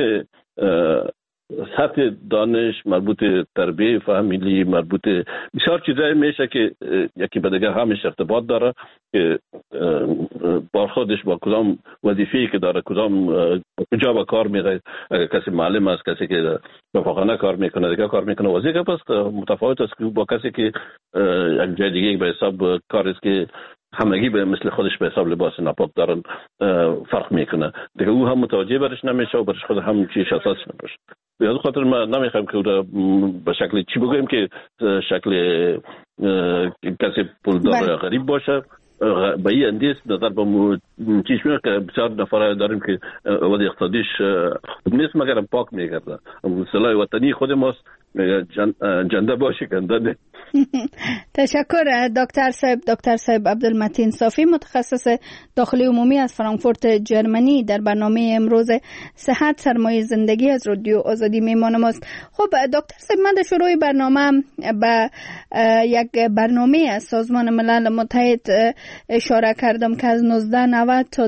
سطح دانش، مربوط تربیه فامیلی، مربوط بسیار چیزایی میشه که یکی به دیگه همش ارتباط داره که برخوردش با کدام وظیفه‌ای که داره، کدام کجا به کار میره. اگر کسی معلم است، کسی که شفاخانه کار میکنه، دیگه کار میکنه وظیفه پس متفاوت است که با کسی که یک جای دیگه به حساب کاری است که همگی به مثل خودش به حساب لباس ناپاک دارن فرق میکنه دیگه. او هم متوجه برش نمیشه و برش خود هم چیش اساس نمیشه. به این خاطر ما نمیخوایم که به شکل چی بگویم که شکل کسی پولدار غریب باشه. به این اندیس نظر به چیش میاد که بسیار نفر داریم که وضع اقتصادیش خوب نیست مگر پاک میگرده. اصطلاح وطنی خود ماست جنده باشه کنده نه. تشکر دکتر صاحب عبدالمتین صافی، متخصص داخلی عمومی از فرانکفورت جرمنی، در برنامه امروز صحت سرمایه زندگی از رادیو آزادی میهمان ماست. خب دکتر صاحب، من در شروع برنامه به یک برنامه از سازمان ملل متحد اشاره کردم که از 1990 تا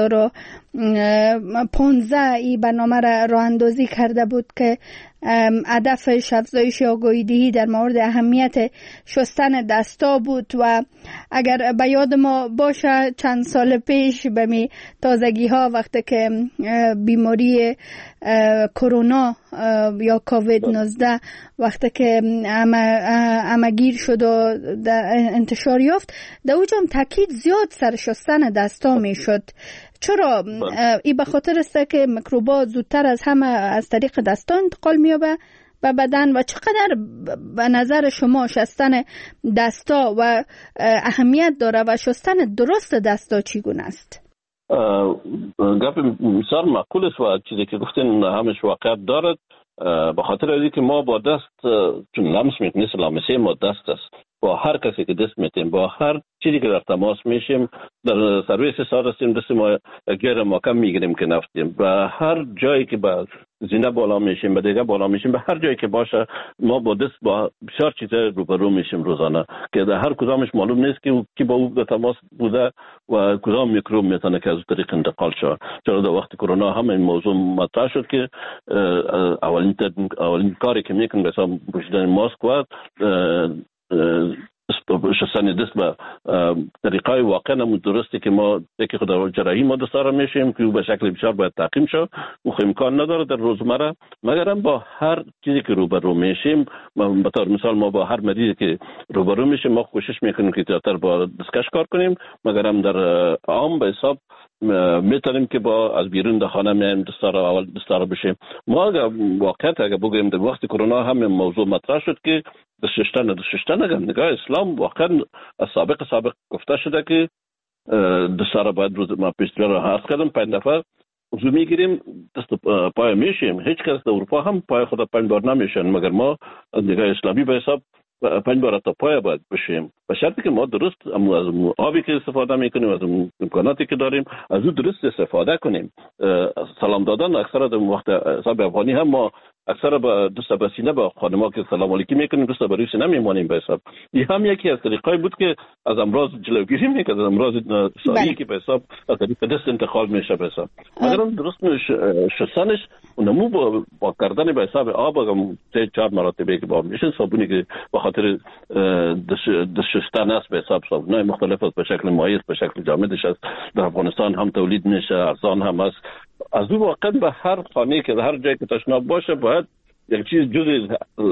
2015 این برنامه را راه اندازی کرده بود که هدفش افزایش آگاهی دهی در مورد اهمیت شستن دستا بود و اگر به یاد ما باشه چند سال پیش به می تازگی ها وقتی که بیماری کرونا یا کووید 19 وقتی که همگیر شد و انتشار یافت، در اوجا هم تاکید زیاد سر شستن دستا می شد. چرا؟ این به خاطر است که میکروبات زودتر از همه از طریق دستا انتقال می‌یابه به بدن. و چقدر به نظر شما شستن دستا و اهمیت داره و شستن درست دستا چگونه است؟ گپ بسیار معقول است و چیزی که گفتین همش واقعیت دارد. به خاطر اینکه ما با دست چون لمس میکنیم، لمسه ما دست است. با هر کسی که دست میتیم، با هر چیزی که در تماس میشیم، در سرویس سار هستیم دست ما گیر محکم میگیریم که نفتیم. و هر جایی که با زینه بالا میشیم، به دیگه بالا میشیم، به هر جایی که باشه ما با دست با بسیار چیزا روبرو میشیم روزانه که در هر کدامش معلوم نیست که با او به تماس بوده و کدام میکروب میتونه که از طریق انتقال شه. چرا در وقت کرونا هم این موضوع مطرح شد که اولین کاری که میکنن مثلا پوشیدن ماسک و شستن دست به طریقای واقعا هم درستی که ما که خود جراحی ما دستاره میشیم که به شکل بسیار باید تعقیم شد و امکان نداره در روزمره، مگر هم با هر چیزی که روبرو میشیم. به طور مثال ما با هر مریضی که روبرو میشیم ما کوشش میکنیم که زیادتر با دستکش کار کنیم، مگر هم در عام به حساب میتونیم که با از بیرون در خانه میایم دستاره بشیم. ما واقعا اگر بگویم در وقت کرونا هم موضوع مطرح شد که دستشستن اگر نگاه اسلام واقعا از سابق گفته شده که دستاره باید روز ما پیشتر را عرض کردم 5 دفعه وضو میگیریم دست پای میشیم. هیچ کس در اروپا هم پای خود 5 بار نمیشن، مگر ما از نگاه اسلامی به حساب 5 بار تا پای باید بشیم، به شرطی که ما درست از آبی که استفاده میکنیم، از امکاناتی که داریم از او درست استفاده کنیم. سلام دادن اکثر در وقت حساب افغانی هم ما اکثر با دست به سینه با خانم‌ها که سلام علیکم میکنیم دست به روی سینه میمانیم به حساب. این هم یکی از طریقای بود که از امراض جلوگیری میکنه، از امراض ساری که به حساب از طریق دست انتقال میشه به حساب. اگر درست شستنش اونمو با کردن به حساب آب هم 3-4 مرتبه که با میشه صابونی که به خاطر دست شستن است به حساب صابونای مختلف است، به شکل مایع است، به شکل جامدش است، در افغانستان هم تولید میشه، ارزان هم است. از اون واقعا به هر خانه که هر جایی که تشناب باشه باید یک چیز جز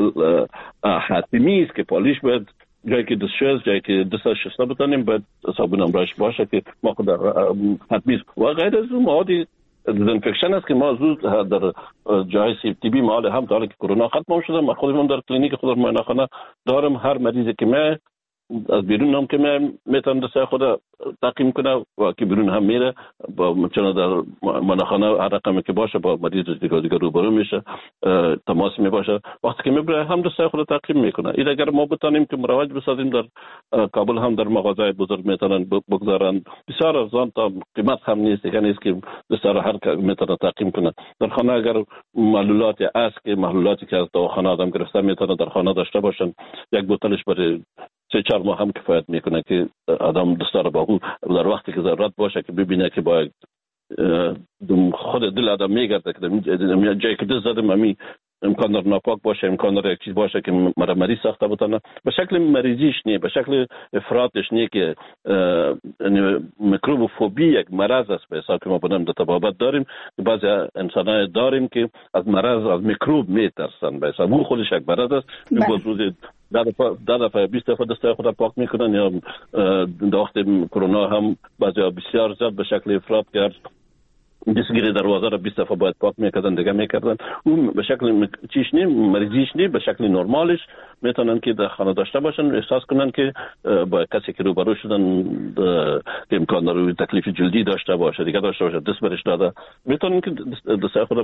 حتمی است که پالیش باید جایی که دستشویی جایی که دست شسته بتانیم باید صابون امراش باشه که ما خود حتمی است. و غیر از اون مواد دزینفکشن است که ما زود در جای CTB مال هم تا حالا که کرونا ختم شده ما خودمون در کلینیک خود معاینه‌خانه دارم. هر مریضی که ما از بیرون هم که میتونه دست خود تعقیم کنه و که بیرون هم میره با چون در معاینه‌خانه هر رقمی که باشه با مریض دیگه روبرو میشه، تماس میباشه، وقتی که میبره هم دست خود تعقیم میکنه. این اگر ما بتونیم که مروج بسازیم در کابل هم در مغازه بزرگ میتونن بگذارن، بسیار ارزان تا قیمت هم نیست، دیگه نیست که دست هر میتونه تعقیم کنه. در خانه اگر معلولاتی است که معلولاتی که از دواخانه آدم گرفته میتونه در خانه داشته باشن، یک بوتلش برای 3-4 ماه هم کفایت میکنه که آدم دستار با او در وقتی که ضرورت باشه که ببینه که باید خود دل آدم میگرده که در جایی که دست زدم همی امکان داره ناپاک باشه، امکان داره یک چیز باشه که مرا مریض ساخته بتونه. به شکل مریضیش نه، به شکل افراطش نه که میکروبوفوبی یک مرض است به حساب که ما بدم در طبابت داریم که بعضی انسان‌ها داریم که از مرض از میکروب میترسن به حساب اون خودش یک مرض است. روزی 10 دفعه 20 دفعه دستای خود پاک میکنن یا در وقت کرونا هم بعضی بسیار زیاد به شکل افراط کرد دستگیری دروازه را 20 دفعه باید پاک میکردن دیگه میکردن. اون به شکل چیش نیم مریضیش نیم به شکل نرمالش میتونن که در خانه داشته باشن، احساس کنن که با کسی که روبرو شدن که امکان داره تکلیف جلدی داشته باشه دیگه داشته باشه دست برش داده میتونن که دستای خود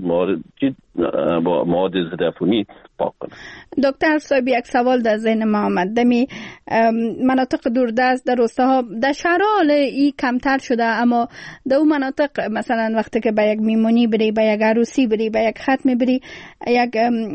با مواد ضد عفونی پاک کنن. دکتر صاحب یک سوال در ذهن ما آمد. دمی مناطق دوردست در روستاها در شهرها ای کمتر شده، اما در اون مناطق مثلا وقتی که به یک میمونی بری، به یک عروسی بری، به یک ختم بری، یک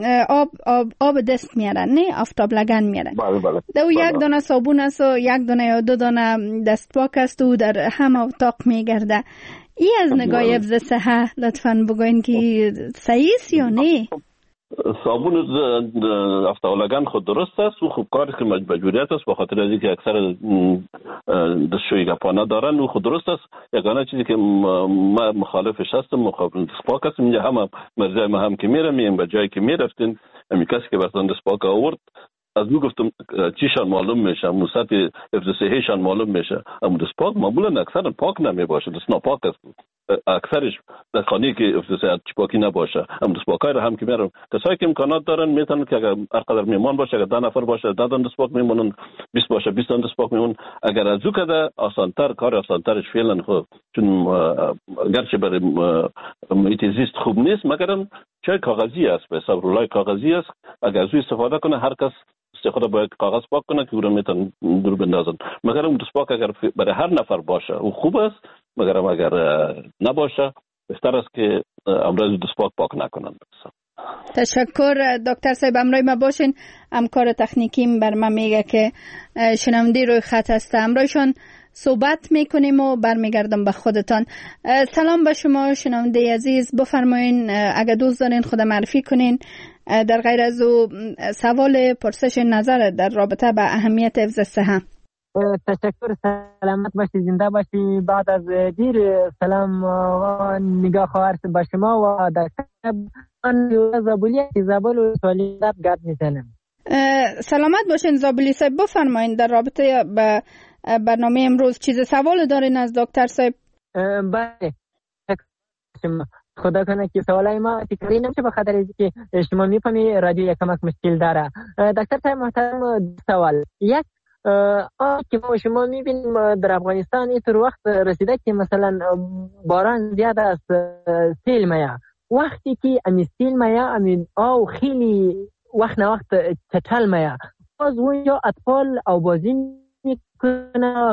آب دست میارن، نه آفتاب لگن میارن. بله. دو یک دانه صابون است و یک دانه یا 2 دانه دست پاک است و در همه اتاق میگرده. ای از نگاه حفظ صحت لطفاً بگوین که صحیح است یا نه؟ صابون افتالگن خود درست است و خوب کاری که مجبوریت است به خاطر از اینکه اکثر دستشویی گپانه دارن و خود درست است. یگانه چیزی که ما مخالفش هستم مخالف دستپاک هستم. اینجا هم مرزای ما هم که میرم به جایی که میرفتین همین کسی که براتون دستپاک آورد از او گفتم چیشان معلوم میشه، موسط حفظ صحیشان معلوم میشه. اما دستپاک معمولا اکثر پاک نمی باشه، دست ناپاک است اکثرش در خانه که حفظ صحت پاکی نباشه. اما دستپاکای را هم که میارم کسایی که امکانات دارن میتونن که اگر هر قدر میمان باشه، اگر 10 نفر باشه 10 دان دستپاک میمونن، 20 باشه 20 دان دستپاک میمونن. اگر از او کده آسانتر کار آسانترش فعلا خود چون گرچه برای محیط زیست خوب نیست مگرم چای کاغذی است به حساب رولای کاغذی است. اگر از او استفاده کنه هر کس استفاده باید کاغذ پاک کنه که او را میتونن دور بندازن. مگر اون دستپاک اگر برای هر نفر باشه او خوب است، مگر اگر نباشه بهتر است که امروز دستپاک پاک نکنن. تشکر دکتر صاحب. امروز ما باشین. همکار تکنیکیم بر ما میگه که شنونده روی خط هست، امروزشون صحبت میکنیم و برمیگردم به خودتان. سلام به شما شنونده عزیز، بفرمایین اگر دوست دارین خود معرفی کنین در غیر از سوال پرسش نظر در رابطه با اهمیت حفظ صحت. تشکر، سلامت باشی، زنده باشی. بعد از دیر سلام نگاه خواهر به شما و در من زابلی زابل و سوالیت گرد میزنم. سلامت باشین زابلی صاحب، بفرمایین در رابطه با برنامه امروز چیز سوال دارین از دکتر صاحب؟ بله، خدا کنه که سوالای ما تکراری نمیشه به خاطر اینکه شما میفهمی رادیو یک کمک مشکل داره. دکتر صاحب محترم، سوال یک که ما شما میبینیم در افغانستان اینطور وقت رسیده که مثلا باران زیاد است، سیل میاد. وقتی که امی سیل میاد امی آو خیلی وقت نه وقت چتل میاد، باز اونجا اطفال او بازی میکنه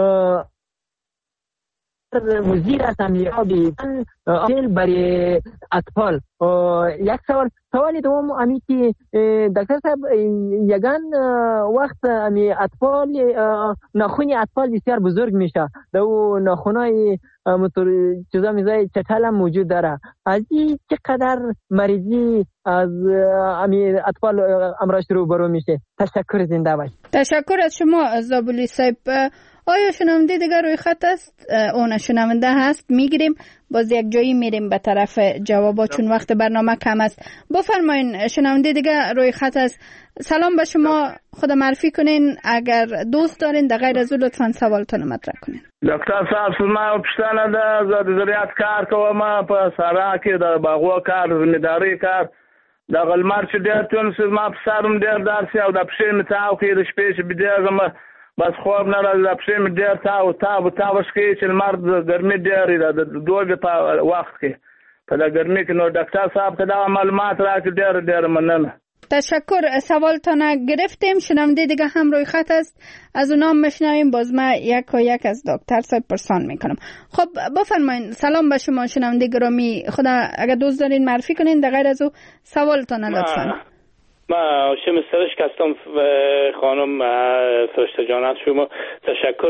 مزید است امیابی سیل برای اطفال. یک سوال دوم امی که دکتر صاحب یگان وقت امی اطفال ناخونی اطفال بسیار بزرگ میشه، دو ناخونای چیزا میزای چتل هم موجود داره. از این چقدر مریضی از امی اطفال امراض روبرو میشه؟ تشکر، زنده باش. تشکر از شما زابلی صاحب. آیا شنونده دیگر روی خط است؟ اون شنونده هست، میگیریم باز یک جایی میریم به طرف جوابا چون وقت برنامه کم است. بفرمایین شنونده دیگر روی خط است. سلام به شما، خود معرفی کنین اگر دوست دارین، در غیر از او لطفا سوالتون مطرح کنین. دکتر صاحب ما پښتنه د زراعت کار کوم په سارا کې د باغو کار زمینداری کار د غلمار چې ډېر تون ما په سارم ډېر دارسي او د پښې متاو کې د شپې چې بده بس خواب نه راځي، د پښې مې ډېر تاوش کوي چې لمر د ګرمۍ ډېرې ده د دوبي په وخت کې په د ګرمۍ کې. نو ډاکټر صاحب ته دا معلومات راکړي، ډېر مننه. تشکر، سوالتان گرفتیم. شنونده دیگه هم روی خط است، از اونام میشنویم، باز ما یک و یک از دکتر صاحب پرسان میکنم. خب بفرمایین. سلام به شما شنونده گرامی، خدا اگر دوست دارین معرفی کنین، در غیر از او سوالتان لطفا. ما شما سرش کستم خانم فرشته جان از شما تشکر.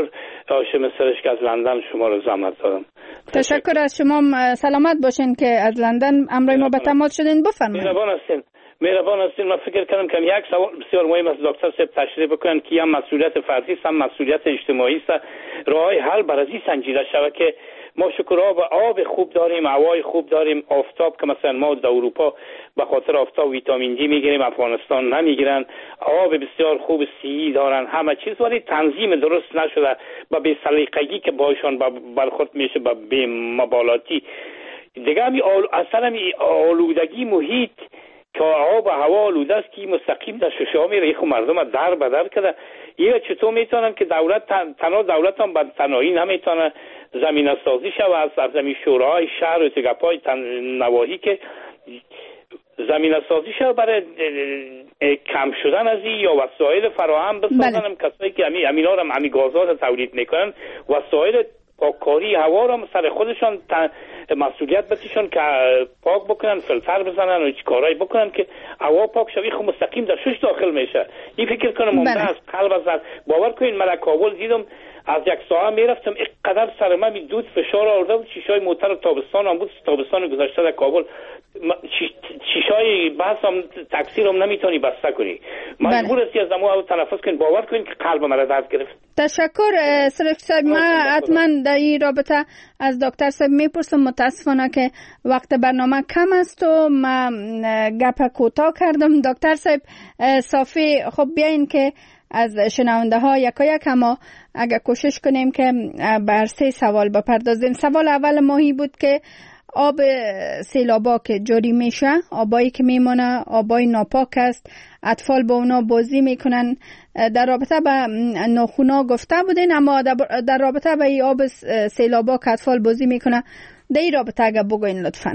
هاشم سرشک از لندن شما رو زحمت دادم. تشکر از شما. سلامت باشین که از لندن امروز ما به تماس شدین. بفرمایید. مهربان هستین. من فکر کردم که یک سوال بسیار مهم است دکتر صاحب تشریح بکنن که هم مسئولیت فردی است هم مسئولیت اجتماعی است. راه حل برای این سنجیده شود که ما شکر آب خوب داریم، هوای خوب داریم، آفتاب که مثلا ما در اروپا به خاطر آفتاب ویتامین دی میگیریم، افغانستان نمیگیرن، آب بسیار خوب سی دارن، همه چیز، ولی تنظیم درست نشده و به سلیقگی که باشون برخورد میشه به بی مبالاتی دیگه. همی اصلا آلودگی محیط که آب و هوا آلوده است که مستقیم در ششه‌ها میره، خب مردم در به در کرده. یه چطور میتونن که دولت تنها دولت هم به تنهایی نمیتونه زمینه سازی شود از سرزمین شوراهای شهر و تگپای نواحی که زمینه سازی شود برای کم شدن از این، یا وسایل فراهم بسازن. کسایی که همینا رو همی گازات تولید میکنن، وسایل پاککاری هوا رو سر خودشان مسئولیت بسیشون که پاک بکنن، فیلتر بزنن و کارایی بکنن که هوا پاک شوی، خب مستقیم در شش داخل میشه. این فکر کنم ممکن است قلب از باور کنین. من کابل دیدم از یک ساعت میرفتم اینقدر سر من دود فشار آورده بود، شیشای موتر تابستان هم بود، تابستان گذشته در کابل شیشای بس هم تاکسی هم نمیتونی بسته کنی، مجبور هستی از دمو تنفس کنی. باور کنین که قلب من درد گرفت. تشکر سرشک صاحب. من حتما در این رابطه از دکتر صاحب میپرسم. متاسفانه که وقت برنامه کم است و من گپ کوتاه کردم. دکتر صاحب صافی، خب بیاین که از شنونده ها یک اما اگر کوشش کنیم که بر 3 سوال بپردازیم. سوال اول ماهی بود که آب سیلابا که جاری میشه، آبایی که میمونه آبای ناپاک است، اطفال با اونا بازی میکنن. در رابطه با ناخونا گفته بودین، اما در رابطه با این آب سیلابا که اطفال بازی میکنه، در این رابطه اگر بگوین لطفا.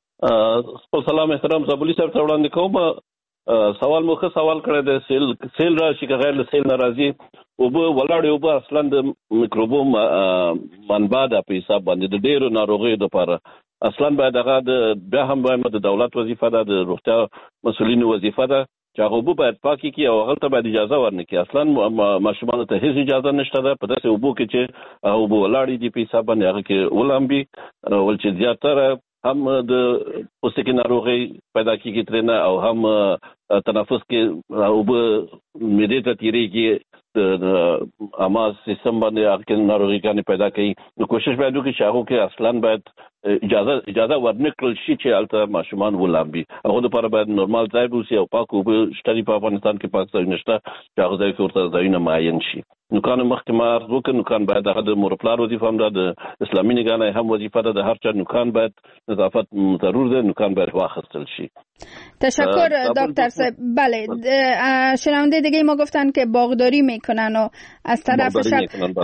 سلام احترام زابلی صاحب ته وړاندې کوم. سوال موخه سوال کړی د سیل راشي که غیر له سیل ناراضي اوبه ولاړې اوبه اصلا د میکروبوم منبع ده په حساب باندې د ډېرو ناروغیو دپاره. اصلا باید هغه بیا هم باید د دولت وظیفه ده، د روغتیا مسؤلینو وظیفه ده چې هغه اوبه باید پاکې کړي او هغلته باید اجازه ورنکړي. اصلا ماشومانو ته هیڅ اجازه نشته ده په داسې اوبو کې چې هغه اوبه ولاړې دي په حساب باندې هغه کې ولامبي، ول چې زیاتره هم د پوستکي ناروغي پیدا کیږي ترنه او هم تنفس کې اوبه معدې ته تیریږي، د اما سیستم باندې هغه ناروغي ګانې پیدا کوي. نو کوشش باید وکړي چې هغه کې اصلا باید اجازه ورنکړل شي چې هلته ماشومان ولامبي. هغه لپاره باید نورمال ځای ووسي او پاک اوبه شته په افغانستان کې پاک ځای نشته چې هغه ځای کې ورته ځایونه معین شي. نوکان مخکې ما عرض وکړ، نوکان باید هغه د مور پلار وظیفه هم ده، د اسلامي نګهبانۍ هم وظیفه ده، د هر چا نوکان باید نظافت ضرور ده، نوکان باید واخیستل شی. تشکر دکتر صاحب. بله، شنونده دیگه ما گفتن که باغداری میکنن و از طرفشان،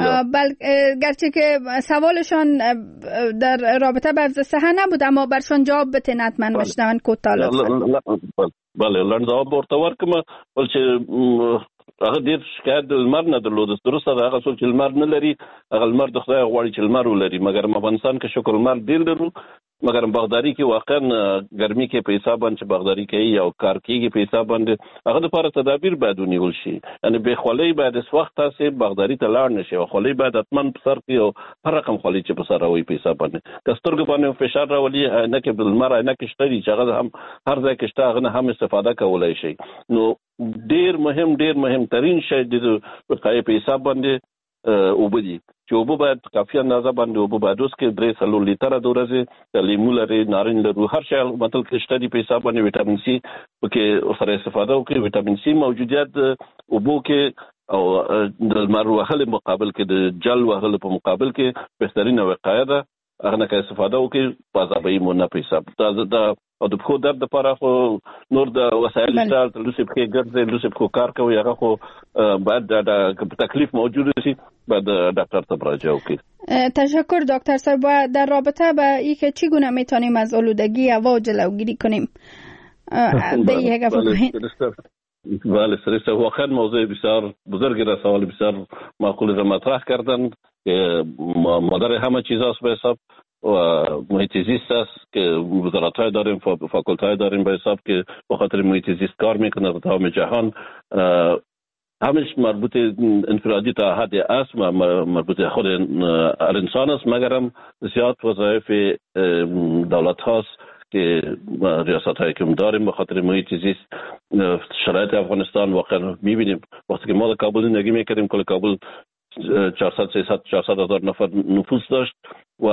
گرچه که سوالشان در رابطه با حفظ صحه نبود اما برشان جواب بتین حتما بشنون کوتاه لطفا. بله لنډ جواب ورته ورکم. ول چې هغه ډیر شکایت د لمر نه درلود. درسته ده، هغه څوک چې لمر نه لري هغه لمر د خدای غواړي چې لمر ولري، مګر افغانستان کې شکر لمر ډیر لرو، مګر باغداري کې واقعا ګرمي کې په حساب باندې باغداري کوي او کار کوي په حساب باندې هغه لپاره تدابیر باید ونیول شي. یعنی به خولۍ باید اس وخت تاسو باغداري ته لاړ نشي او خولۍ باید اتمن په سر کې او هر رقم خولۍ چې په سر راوي په حساب باندې کسترګ باندې فشار راولي نه کې بل مر نه کې شتري چې هغه هم هر ځای کې شته هغه هم استفاده کولای شي. نو ډیر مهم ترين شی د وقایې په حساب باندې وبدي چې اوبه باید کافي اندازه باندې اوبه باید اوس کې 3 لیټره د ورځې لیمو لري، نارنج لري، هر شی مطلب کې شته دی په حساب باندې وټامین سي پکې سره استفاده وکړي. وټامین سي موجودیت اوبو کې او د لمر وهلو مقابل کې د جل وهلو په مقابل کې بهترینه وقایه ده. هغه نه استفاده وکړي پازابې مونږ په حساب دا او د خو درد لپاره خو نور د وسایل شته، لوسیب کې ګرځي، لوسیب کو کار کوي، هغه خو بعد د تکلیف موجود شي بعد دکتر ته مراجعه وکړي. تشکر دکتر صاحب. در رابطه با اینکه چگونه میتونیم از آلودگی هوا جلوگیری کنیم بله سرشته واقعا موضوع بسیار بزرگی را سوال بسیار معقول را مطرح کردن که مادر همه چیز است به حساب و محیط زیست است که وزارت‌های داریم، فاکولت‌های داریم به حساب که به خاطر محیط زیست کار میکنه در تمام جهان. همش مربوط انفرادی تا حد است، مربوط خود انسان است، مگرم زیاد وظایف دولت هاست که ریاست های که داریم به خاطر محیط زیست. شرایط افغانستان واقعا میبینیم وقتی که ما در کابل زندگی میکردیم، کل کابل 400 هزار نفر نفوس داشت و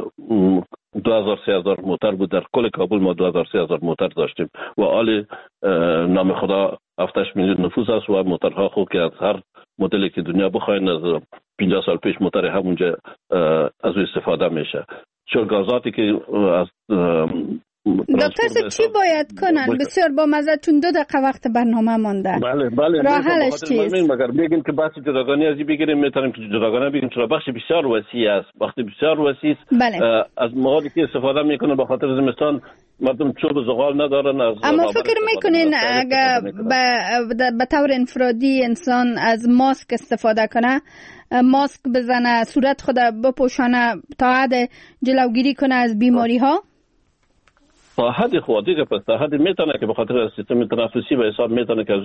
2000 موتر بود. در کل کابل ما 2000 موتر داشتیم و حال نام خدا 7 میلیون نفوس است و موترها خوب که از هر مدلی که دنیا بخواین از 50 سال پیش موتر همونجا از او استفاده میشه. شرگازاتی که از دکتر صاحب چی باید کنن؟ بسیار با مزه، چون 2 دقیقه وقت برنامه مانده. بله راه حلش چیست؟ مگر بگیم که بحث جداگانه ازی بگیریم، میتونیم که جداگانه بگیم، چرا بخش بسیار وسیع است، وقتی بسیار وسیع است. از موادی که استفاده میکنن به خاطر زمستان مردم چوب زغال ندارن. اما فکر میکنین اگر به طور انفرادی انسان از ماسک استفاده کنه، ماسک بزنه، صورت خود بپوشانه تا حد جلوگیری کنه از بیماری ها؟ تا حد خودی که پس تا حد میتونه که به خاطر سیستم تنفسی به حساب میتونه که از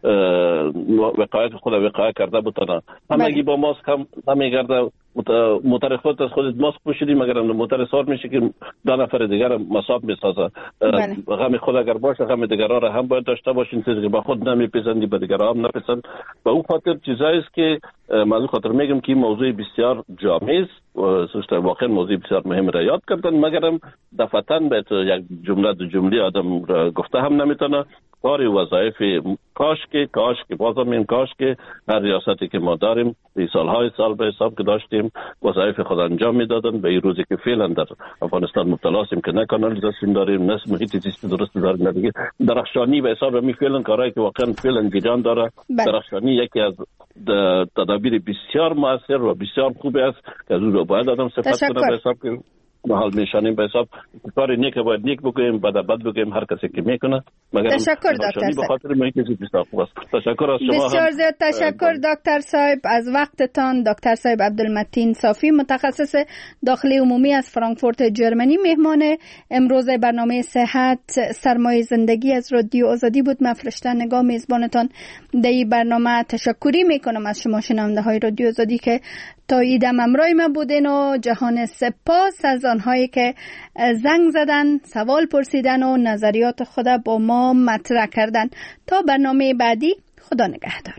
وقایت خود وقایت کرده بتونه. همگی با ماسک هم نمیگرده. موتر خودت از خودت ماسک پوشیدی مگر موتر سوار میشه که 2 نفر دیگر مصاب میسازه. غم خود اگر باشه غم دیگرها را هم باید داشته باشین، چیزی که به خود نمیپسندی به دیگرها هم نپسند. به اون خاطر چیزایی است که من خاطر میگم که موضوع بسیار جامع است و واقعا موضوع بسیار مهم را یاد کردن، مگرم دفعتاً به یک جمله 2 جمله آدم را گفته هم نمیتونه. کاری وظایف کاش که بازم این کاش که هر ریاستی که ما داریم سالهای سال به حساب که داشتیم وظایف خود انجام میدادن. به این روزی که فعلا در افغانستان مبتلا هستیم که نه کانالیزاسیون داریم، نه محیط زیست درست داریم، نه دیگه درخشانی به حساب می فعلا کارهایی که واقعا فعلا گیجان داره. درخشانی یکی از تدابیر بسیار موثر و بسیار خوب است که از اون رو باید آدم صفت کنه به حساب که حال میشانیم به حساب کار نیک باید نیک بگویم، بد بگویم هر کسی که میکنه. تشکر دکتر صاحب. بخاطر محیط زیست خوب است. تشکر از شما. بسیار زیاد تشکر دکتر صاحب از وقتتان. دکتر صاحب عبدالمتین صافی، متخصص داخلی عمومی از فرانکفورت جرمنی، مهمان امروز برنامه صحت سرمایه زندگی از رادیو آزادی بود. من فرشته نگاه میزبانتان در این برنامه تشکری میکنم از شما شنونده های رادیو آزادی که تا ایدم امرای ما بودین و جهان سپاس از آنهایی که زنگ زدن، سوال پرسیدن و نظریات خود با ما مطرح کردن. تا برنامه بعدی، خدا نگهدار.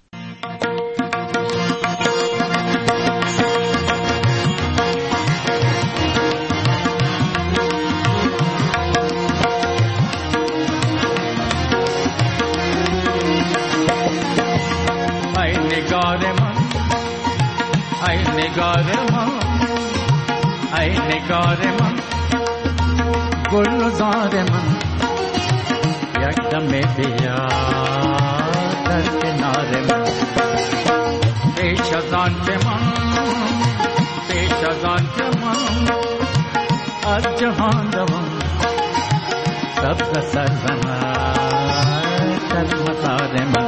ای نگار من گلزار من یک دم بیا در کنار من. پیش از آن که من از جهان روم سبز سر زمان در مزار من.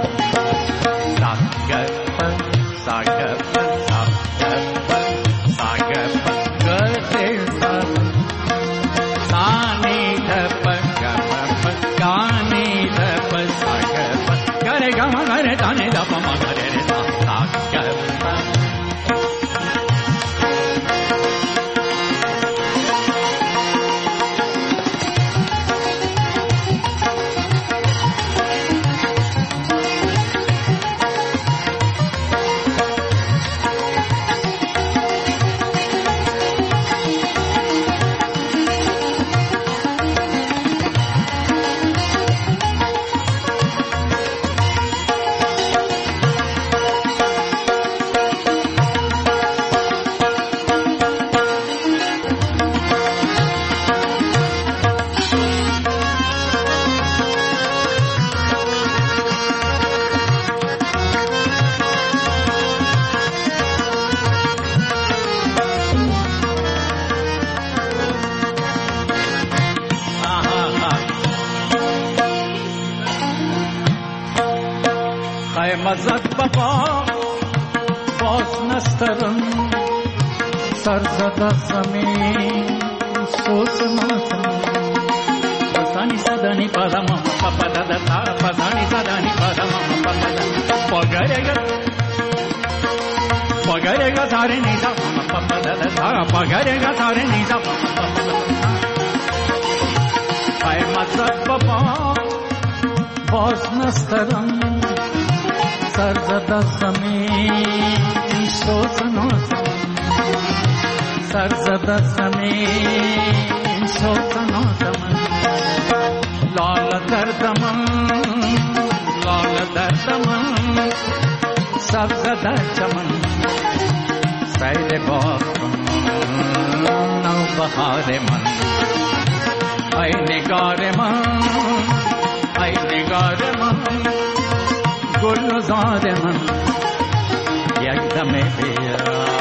مزد بابا باز نسترم سر زد زمین سوز ماتم. پزانی زدنی پدم پپدد تا پزانی زدنی پدم پپدد ga sa re ni sa pa pa pa da da sa pa ga re ga sa re ni sa pa pa pa da da. Ay mazhab baba باز نسترم سرزد از زمین سوزنازم سرزد از زمین سوزنازم لال دردمم لال دردمم سبز در چمن سیل باغم نو بهار من ای نگار من ای نگار من گل نزار من یک دم بیا